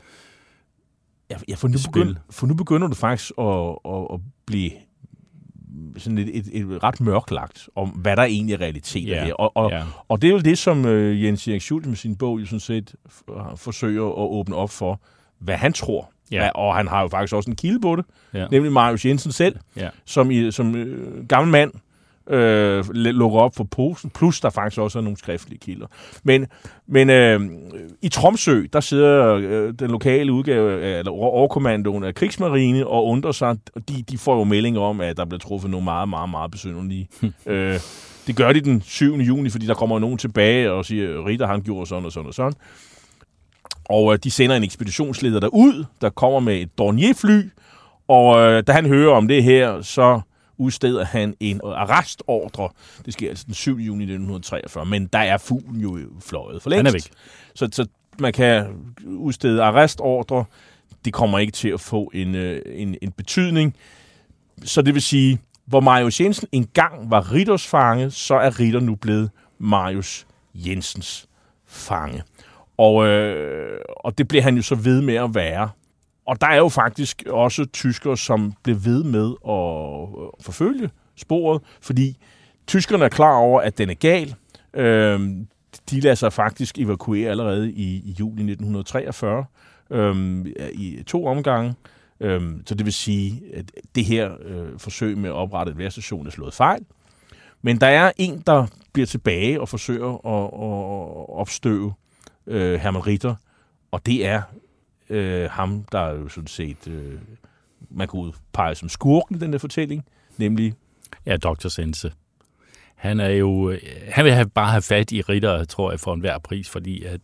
for nu begynder du faktisk at blive sådan et ret mørklagt om, hvad der egentlig er realiteter her. Og det er jo det, som Jens Erik Schultz med sin bog jo sådan set forsøger at åbne op for, hvad han tror. Ja. Og han har jo faktisk også en kilde på det, nemlig Marius Jensen selv, som gammel mand lukker op for posen, plus der faktisk også er nogle skriftlige kilder. Men i Tromsø, der sidder den lokale udgave, eller overkommandoen af Krigsmarine, og undrer sig, de får jo meldinger om, at der bliver truffet nogle meget, meget, meget besynderlige. Det gør de den 7. juni, fordi der kommer nogen tilbage og siger, Ritter, han gjorde sådan og sådan og sådan. Og de sender en ekspeditionsleder derud, der kommer med et Dornier-fly, og da han hører om det her, så udsteder han en arrestordre. Det sker altså den 7. juni 1943, men der er fuglen jo fløjet for længst. Han er væk. Så man kan udstede arrestordre. Det kommer ikke til at få en betydning. Så det vil sige, hvor Marius Jensen engang var Ritters fange, så er Ritter nu blevet Marius Jensens fange. Og det bliver han jo så ved med at være. Og der er jo faktisk også tyskere, som blev ved med at forfølge sporet, fordi tyskerne er klar over, at den er gal. De lader sig faktisk evakuere allerede i juli 1943 i 2 omgange. Så det vil sige, at det her forsøg med at oprette et værstation er slået fejl. Men der er en, der bliver tilbage og forsøger at opstøve Hermann Ritter, og det er ham, der er jo sådan set, man kan udpege som skurken i den der fortælling, nemlig... Ja, Dr. Sense. Han er jo... Han vil bare have fat i Ritter, tror jeg, for enhver pris, fordi at...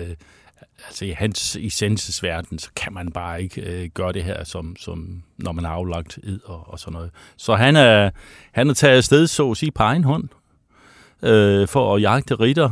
i Senses verden, så kan man bare ikke gøre det her, som når man har aflagt ed og sådan noget. Så han er taget afsted, så at sige, på egen hånd, for at jagte Ritter,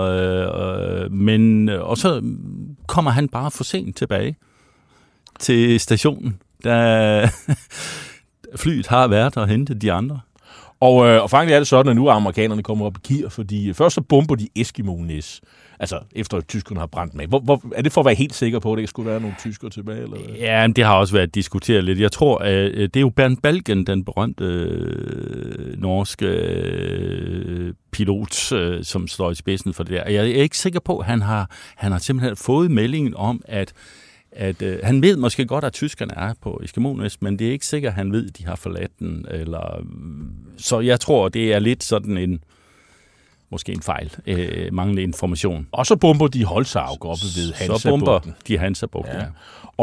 og så kommer han bare for sent tilbage til stationen, da flyet har været og hentet de andre. Og faktisk er det sådan, at nu er amerikanerne kommer op i Kier, fordi først så bomber de Eskimo-Næs, altså efter at tyskerne har brændt med. Er det for at være helt sikker på, at det ikke skulle være nogle tyskere tilbage? Eller hvad? Ja, det har også været diskuteret lidt. Jeg tror, at det er jo Bernd Balken, den berømte norske pilot, som står i spidsen for det der. Jeg er ikke sikker på, at han har simpelthen fået meldingen om, at han ved måske godt, at tyskerne er på Eskimo-Næs, men det er ikke sikkert, at han ved, at de har forladt den. Så jeg tror, det er lidt sådan måske en fejl, manglende information. Og så bomber de Holzhaug oppe ved Hansa-bugten. Så bomber de Hansa-bugten, ja.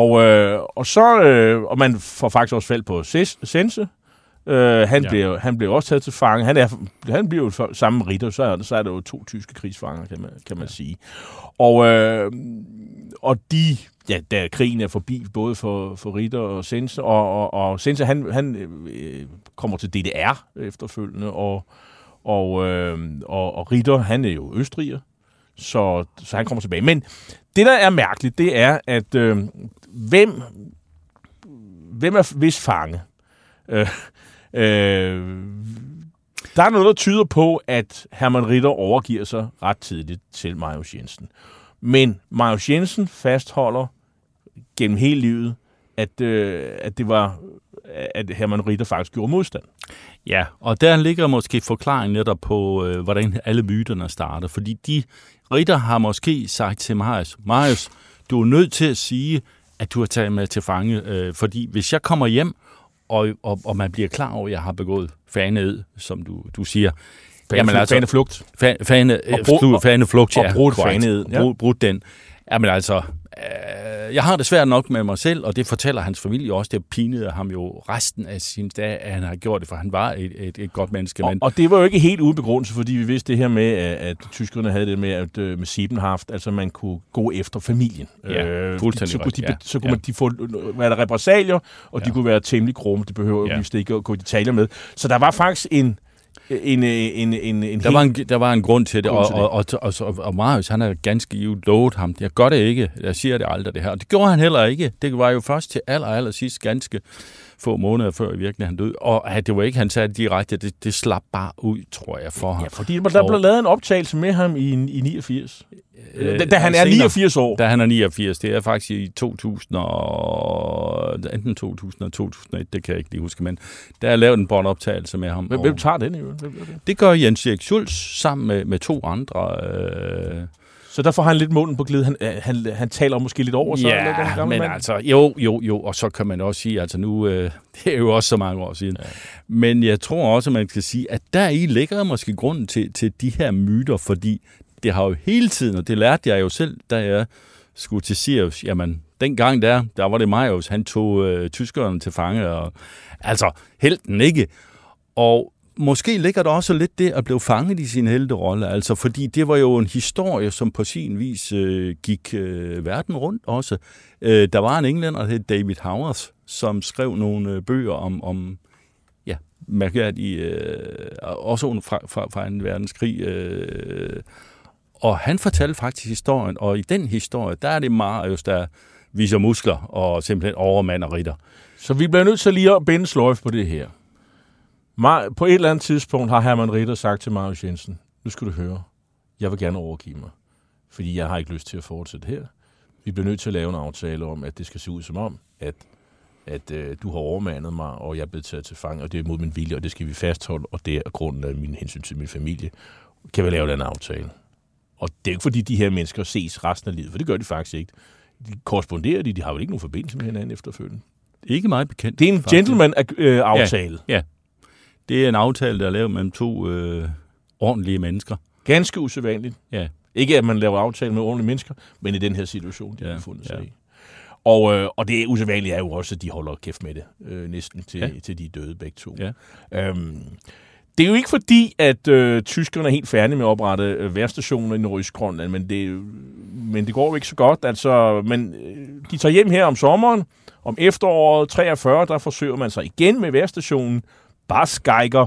Og man får faktisk også fald på Sense. Han blev også taget til fange. Han bliver jo sammen med Ritter, så er der jo 2 tyske krigsfanger, kan man sige. Og de, da krigen er forbi, både for Ritter og Sense, og Sense, han kommer til DDR efterfølgende, og Ritter, han er jo østriger, så han kommer tilbage. Men det, der er mærkeligt, det er, at hvem er hvis fange? Der er noget, der tyder på, at Hermann Ritter overgiver sig ret tidligt til Marius Jensen. Men Marius Jensen fastholder gennem hele livet, at det var, at Hermann Ritter faktisk gjorde modstand. Ja, og der ligger måske forklaringen netop på, hvordan alle myterne starter. Fordi Ritter har måske sagt til Marius, du er nødt til at sige, at du har taget mig til fange, fordi hvis jeg kommer hjem, og man bliver klar over, at jeg har begået faneed, som du siger. Faneflugt. Faneflugt, ja. Og brudt faneed. Ja. Brudt den. Jamen altså, jeg har det svært nok med mig selv, og det fortæller hans familie også. Det pinede ham jo resten af sin dag, at han har gjort det, for han var et godt menneske. Og det var jo ikke helt uden begrundelse, fordi vi vidste det her med, at tyskerne havde det med Siebenhaft, altså man kunne gå efter familien. Ja, fuldstændig Så kunne de få være der repressalier, og de kunne være temmelig grumme. Det behøver vi ikke at gå i detaljer med. Så der var faktisk der var en grund til det, og Marius, han har ganske givet lovet ham. Jeg gør det ikke, jeg siger det aldrig det her. Og det gjorde han heller ikke. Det var jo først til aller sidst ganske få måneder før i virkeligheden han døde. Og det var ikke, han sagde direkte, det slap bare ud, tror jeg, for ham. Ja, fordi der blev lavet en optagelse med ham i 89. Da han er 89 år. Da han er 89. Det er faktisk i 2000 og... enten 2000 og 2001, det kan jeg ikke lige huske, men der er lavet en båndoptagelse med ham. Hvem tager den i øvrigt? Det gør Jens Erik Schultz sammen med 2 andre. Så der får han lidt munden på glid. Han taler måske lidt over sig. Ja, men mand. Altså, jo, og så kan man også sige, altså nu, det er jo også så mange år siden. Ja. Men jeg tror også, at man kan sige, at der i ligger måske grunden til de her myter, fordi det har jo hele tiden, og det lærte jeg jo selv, da jeg skulle til Sirius, jamen, dengang der var det Marius, han tog tyskerne til fange, og altså, helten ikke. Og måske ligger der også lidt det at blive fanget i sin helterolle, altså fordi det var jo en historie, som på sin vis gik verden rundt også. Der var en englænder, der hed David Howard, som skrev nogle bøger om også fra en verdenskrig. Og han fortalte faktisk historien, og i den historie, der er det Marius, der viser muskler og simpelthen overmand og ritter. Så vi bliver nødt til lige at binde sløjf på det her. På et eller andet tidspunkt har Hermann Ritter sagt til Marius Jensen, nu skal du høre, jeg vil gerne overgive mig, fordi jeg har ikke lyst til at fortsætte her. Vi bliver nødt til at lave en aftale om, at det skal se ud som om, at du har overmandet mig, og jeg er blevet taget til fange, og det er mod min vilje, og det skal vi fastholde, og det er grunden af min hensyn til min familie. Kan vi lave den aftale? Og det er ikke fordi, de her mennesker ses resten af livet, for det gør de faktisk ikke. De korresponderer, de har jo ikke nogen forbindelse med hinanden efterfølgende. Ikke meget bekendt. Det er en gentleman-aftale. Ja. Det er en aftale, der er lavet mellem 2 ordentlige mennesker. Ganske usædvanligt. Ja. Ikke at man laver aftale med ordentlige mennesker, men i den her situation, de har fundet sig i. Og det usædvanlige er jo også, at de holder kæft med det, næsten til de er døde begge 2. Ja. Det er jo ikke fordi, at tyskerne er helt færdige med at oprette vejrstationer i Nordøstgrønland, men det går jo ikke så godt. Altså, men de tager hjem her om sommeren. Om efteråret 43, der forsøger man sig igen med vejrstationen Basgeiger.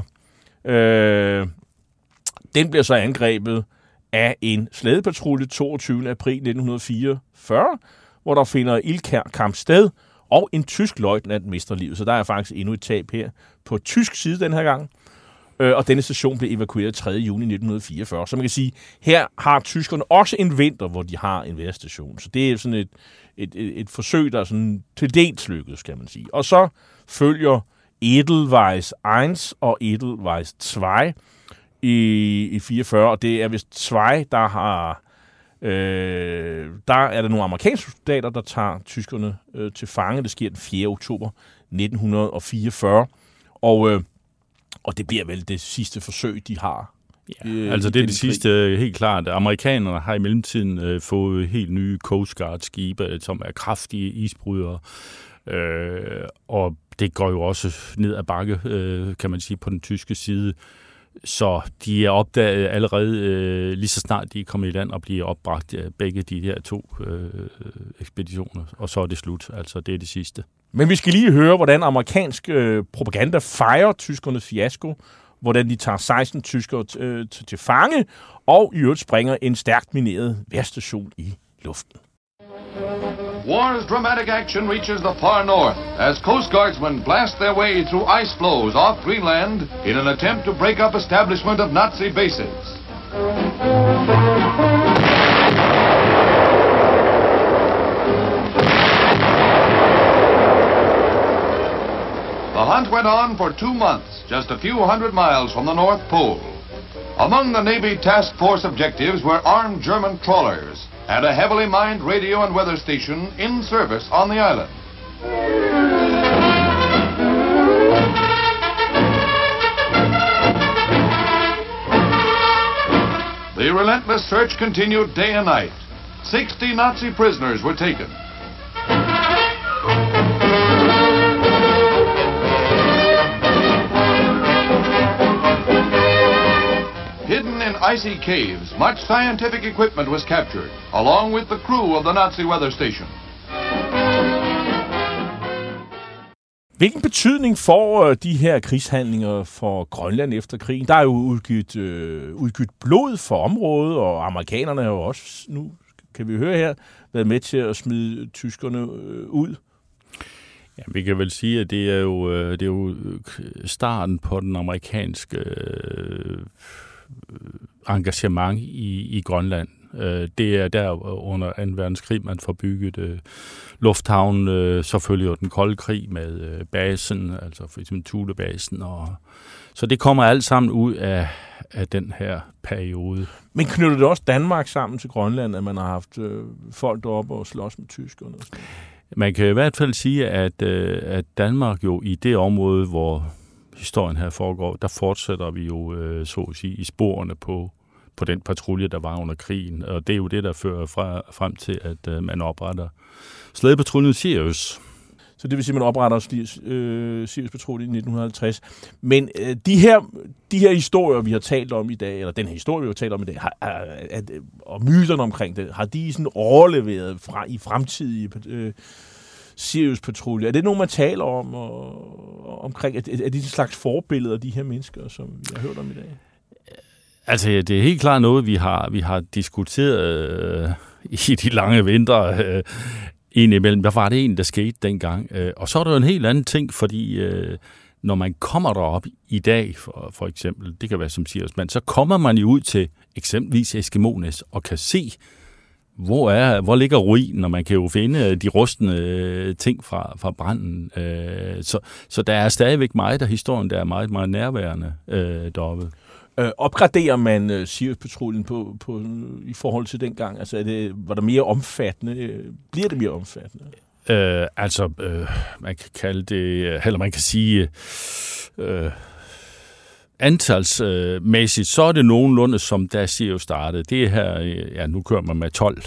Den bliver så angrebet af en slædepatrulje 22. april 1944, hvor der finder ildkamp sted, og en tysk løjtnant mister livet. Så der er faktisk endnu et tab her på tysk side den her gang. Og denne station blev evakueret 3. juni 1944. Så man kan sige, her har tyskerne også en vinter, hvor de har en vejrstation. Så det er sådan et forsøg, der er sådan til dels lykkedes, kan man sige. Og så følger Edelweiss 1 og Edelweiss 2 i 44, og det er vist 2, der har... der er der nogle amerikanske soldater, der tager tyskerne til fange. Det sker den 4. oktober 1944. Og det bliver vel det sidste forsøg, de har. Ja, altså det er det sidste, helt klart. Amerikanerne har i mellemtiden fået helt nye Coast Guard-skibe, som er kraftige isbrydere. Og det går jo også ned ad bakke, kan man sige, på den tyske side. Så de er opdaget allerede, lige så snart de er kommet i land og bliver opbragt begge de her 2 ekspeditioner. Og så er det slut. Altså det er det sidste. Men vi skal lige høre, hvordan amerikansk propaganda fejrer tyskernes fiasko, hvordan de tager 16 tyskere til fange, og i øvrigt springer en stærkt mineret vejrstation i luften. War's dramatic action reaches the far north as Coast Guardsmen blast their way through ice floes off Greenland in an attempt to break up establishment of Nazi bases. The hunt went on for 2 months, just a few hundred miles from the North Pole. Among the Navy task force objectives were armed German trawlers and a heavily mined radio and weather station in service on the island. The relentless search continued day and night. 60 Nazi prisoners were taken. Hidden in icy caves, much scientific equipment was captured, along with the crew of the Nazi weather station. Hvilken betydning får de her krigshandlinger for Grønland efter krigen? Der er jo udgivet blod for området, og amerikanerne har jo også, nu kan vi høre her, været med til at smide tyskerne ud. Ja, vi kan vel sige, at det er jo starten på den amerikanske engagement i Grønland. Det er der under 2. verdenskrig, man får bygget lufthavnen, selvfølgelig jo den kolde krig med basen, altså for eksempel Thulebasen. Så det kommer alt sammen ud af den her periode. Men knytter det også Danmark sammen til Grønland, at man har haft folk deroppe og slås med tyskerne? Man kan i hvert fald sige, at Danmark jo i det område, hvor historien her foregår, der fortsætter vi jo, så at sige, i sporene på den patrulje, der var under krigen. Og det er jo det, der fører frem til, at man opretter slædepatruljen Sirius. Så det vil sige, at man opretter Sirius-patruljen i 1950. Men de her historier, vi har talt om i dag, eller den her historie, vi har talt om i dag, og myterne omkring det, har de sådan overleveret i fremtidige Sirius-patruljer? Er det nogen, man taler om omkring? Er det en slags forbilleder af de her mennesker, som vi har hørt om i dag? Altså, det er helt klart noget, vi har diskuteret i de lange vintre. Indimellem, hvad var det egentlig, der skete dengang? Og så er der jo en helt anden ting, fordi når man kommer derop i dag, for eksempel, det kan være som Siriusmand, så kommer man jo ud til eksempelvis Eskimo-Næs og kan se, hvor ligger ruinen, og man kan jo finde de rustne ting fra branden. Så der er stadigvæk meget af historien, der er meget, meget nærværende deroppe. Opgraderer man Sirius-patruljen på i forhold til dengang? Altså, var det mere omfattende? Bliver det mere omfattende? Man kan kalde det, eller man kan sige, antalsmæssigt, så er det nogenlunde, som da Sirius startede. Det er her, nu kører man med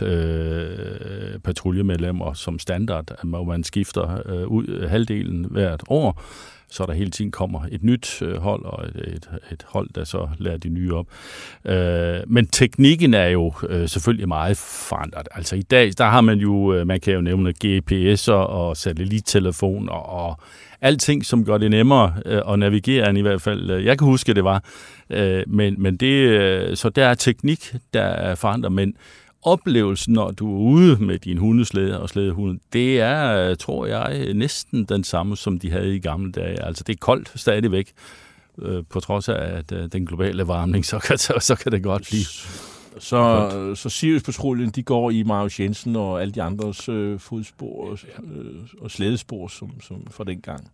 12 patruljemedlemmer som standard, hvor man skifter ud halvdelen hvert år. Så der hele tiden kommer et nyt hold, og et hold, der så lærer de nye op. Men teknikken er jo selvfølgelig meget forandret. Altså i dag, der har man jo, man kan jo nævne GPS'er og satellittelefoner og alting, som gør det nemmere at navigere, end i hvert fald jeg kan huske, det var. Men det, så der er teknik, der er forandret, men oplevelsen, når du er ude med din hundeslæde og slædehunden, det er, tror jeg, næsten den samme, som de havde i gamle dage. Altså, det er koldt stadigvæk, på trods af at den globale varmning, så kan det godt blive. Så Sirius-patruljen, de går i Marius Jensen og alle de andres fodspor og slædespor, som fra dengang.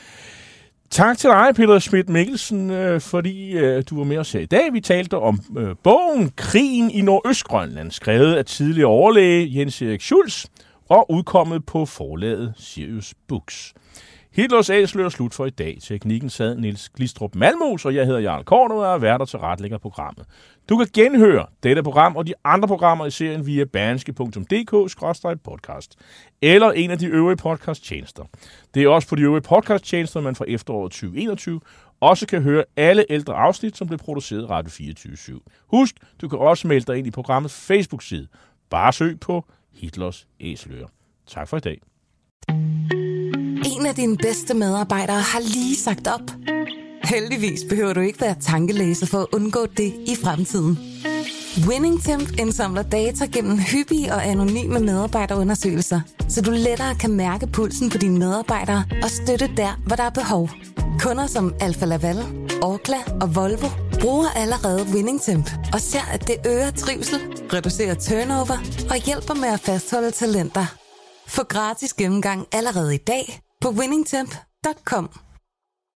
Tak til dig, Peter Schmidt Mikkelsen, fordi du var med os her i dag. Vi talte om bogen Krigen i Nordøstgrønland, skrevet af tidligere overlæge Jens Erik Schultz og udkommet på forlaget Sirius Books. Hitlers Æseløer slut for i dag. Teknikken sad Niels Glistrup Malmos, og jeg hedder Jarl Kornum og er vært og tilrettelægger programmet. Du kan genhøre dette program og de andre programmer i serien via berlingske.dk/podcast eller en af de øvrige podcasttjenester. Det er også på de øvrige podcasttjenester, man fra efteråret 2021 også kan høre alle ældre afsnit, som blev produceret af Radio 24/7. Husk, du kan også melde dig ind i programmets Facebook-side. Bare søg på Hitlers Æseløer. Tak for i dag. En af dine bedste medarbejdere har lige sagt op. Heldigvis behøver du ikke være tankelæser for at undgå det i fremtiden. WinningTemp indsamler data gennem hyppige og anonyme medarbejderundersøgelser, så du lettere kan mærke pulsen på dine medarbejdere og støtte der, hvor der er behov. Kunder som Alfa Laval, Orkla og Volvo bruger allerede WinningTemp og ser, at det øger trivsel, reducerer turnover og hjælper med at fastholde talenter. Få gratis gennemgang allerede i dag på winningtemp.com.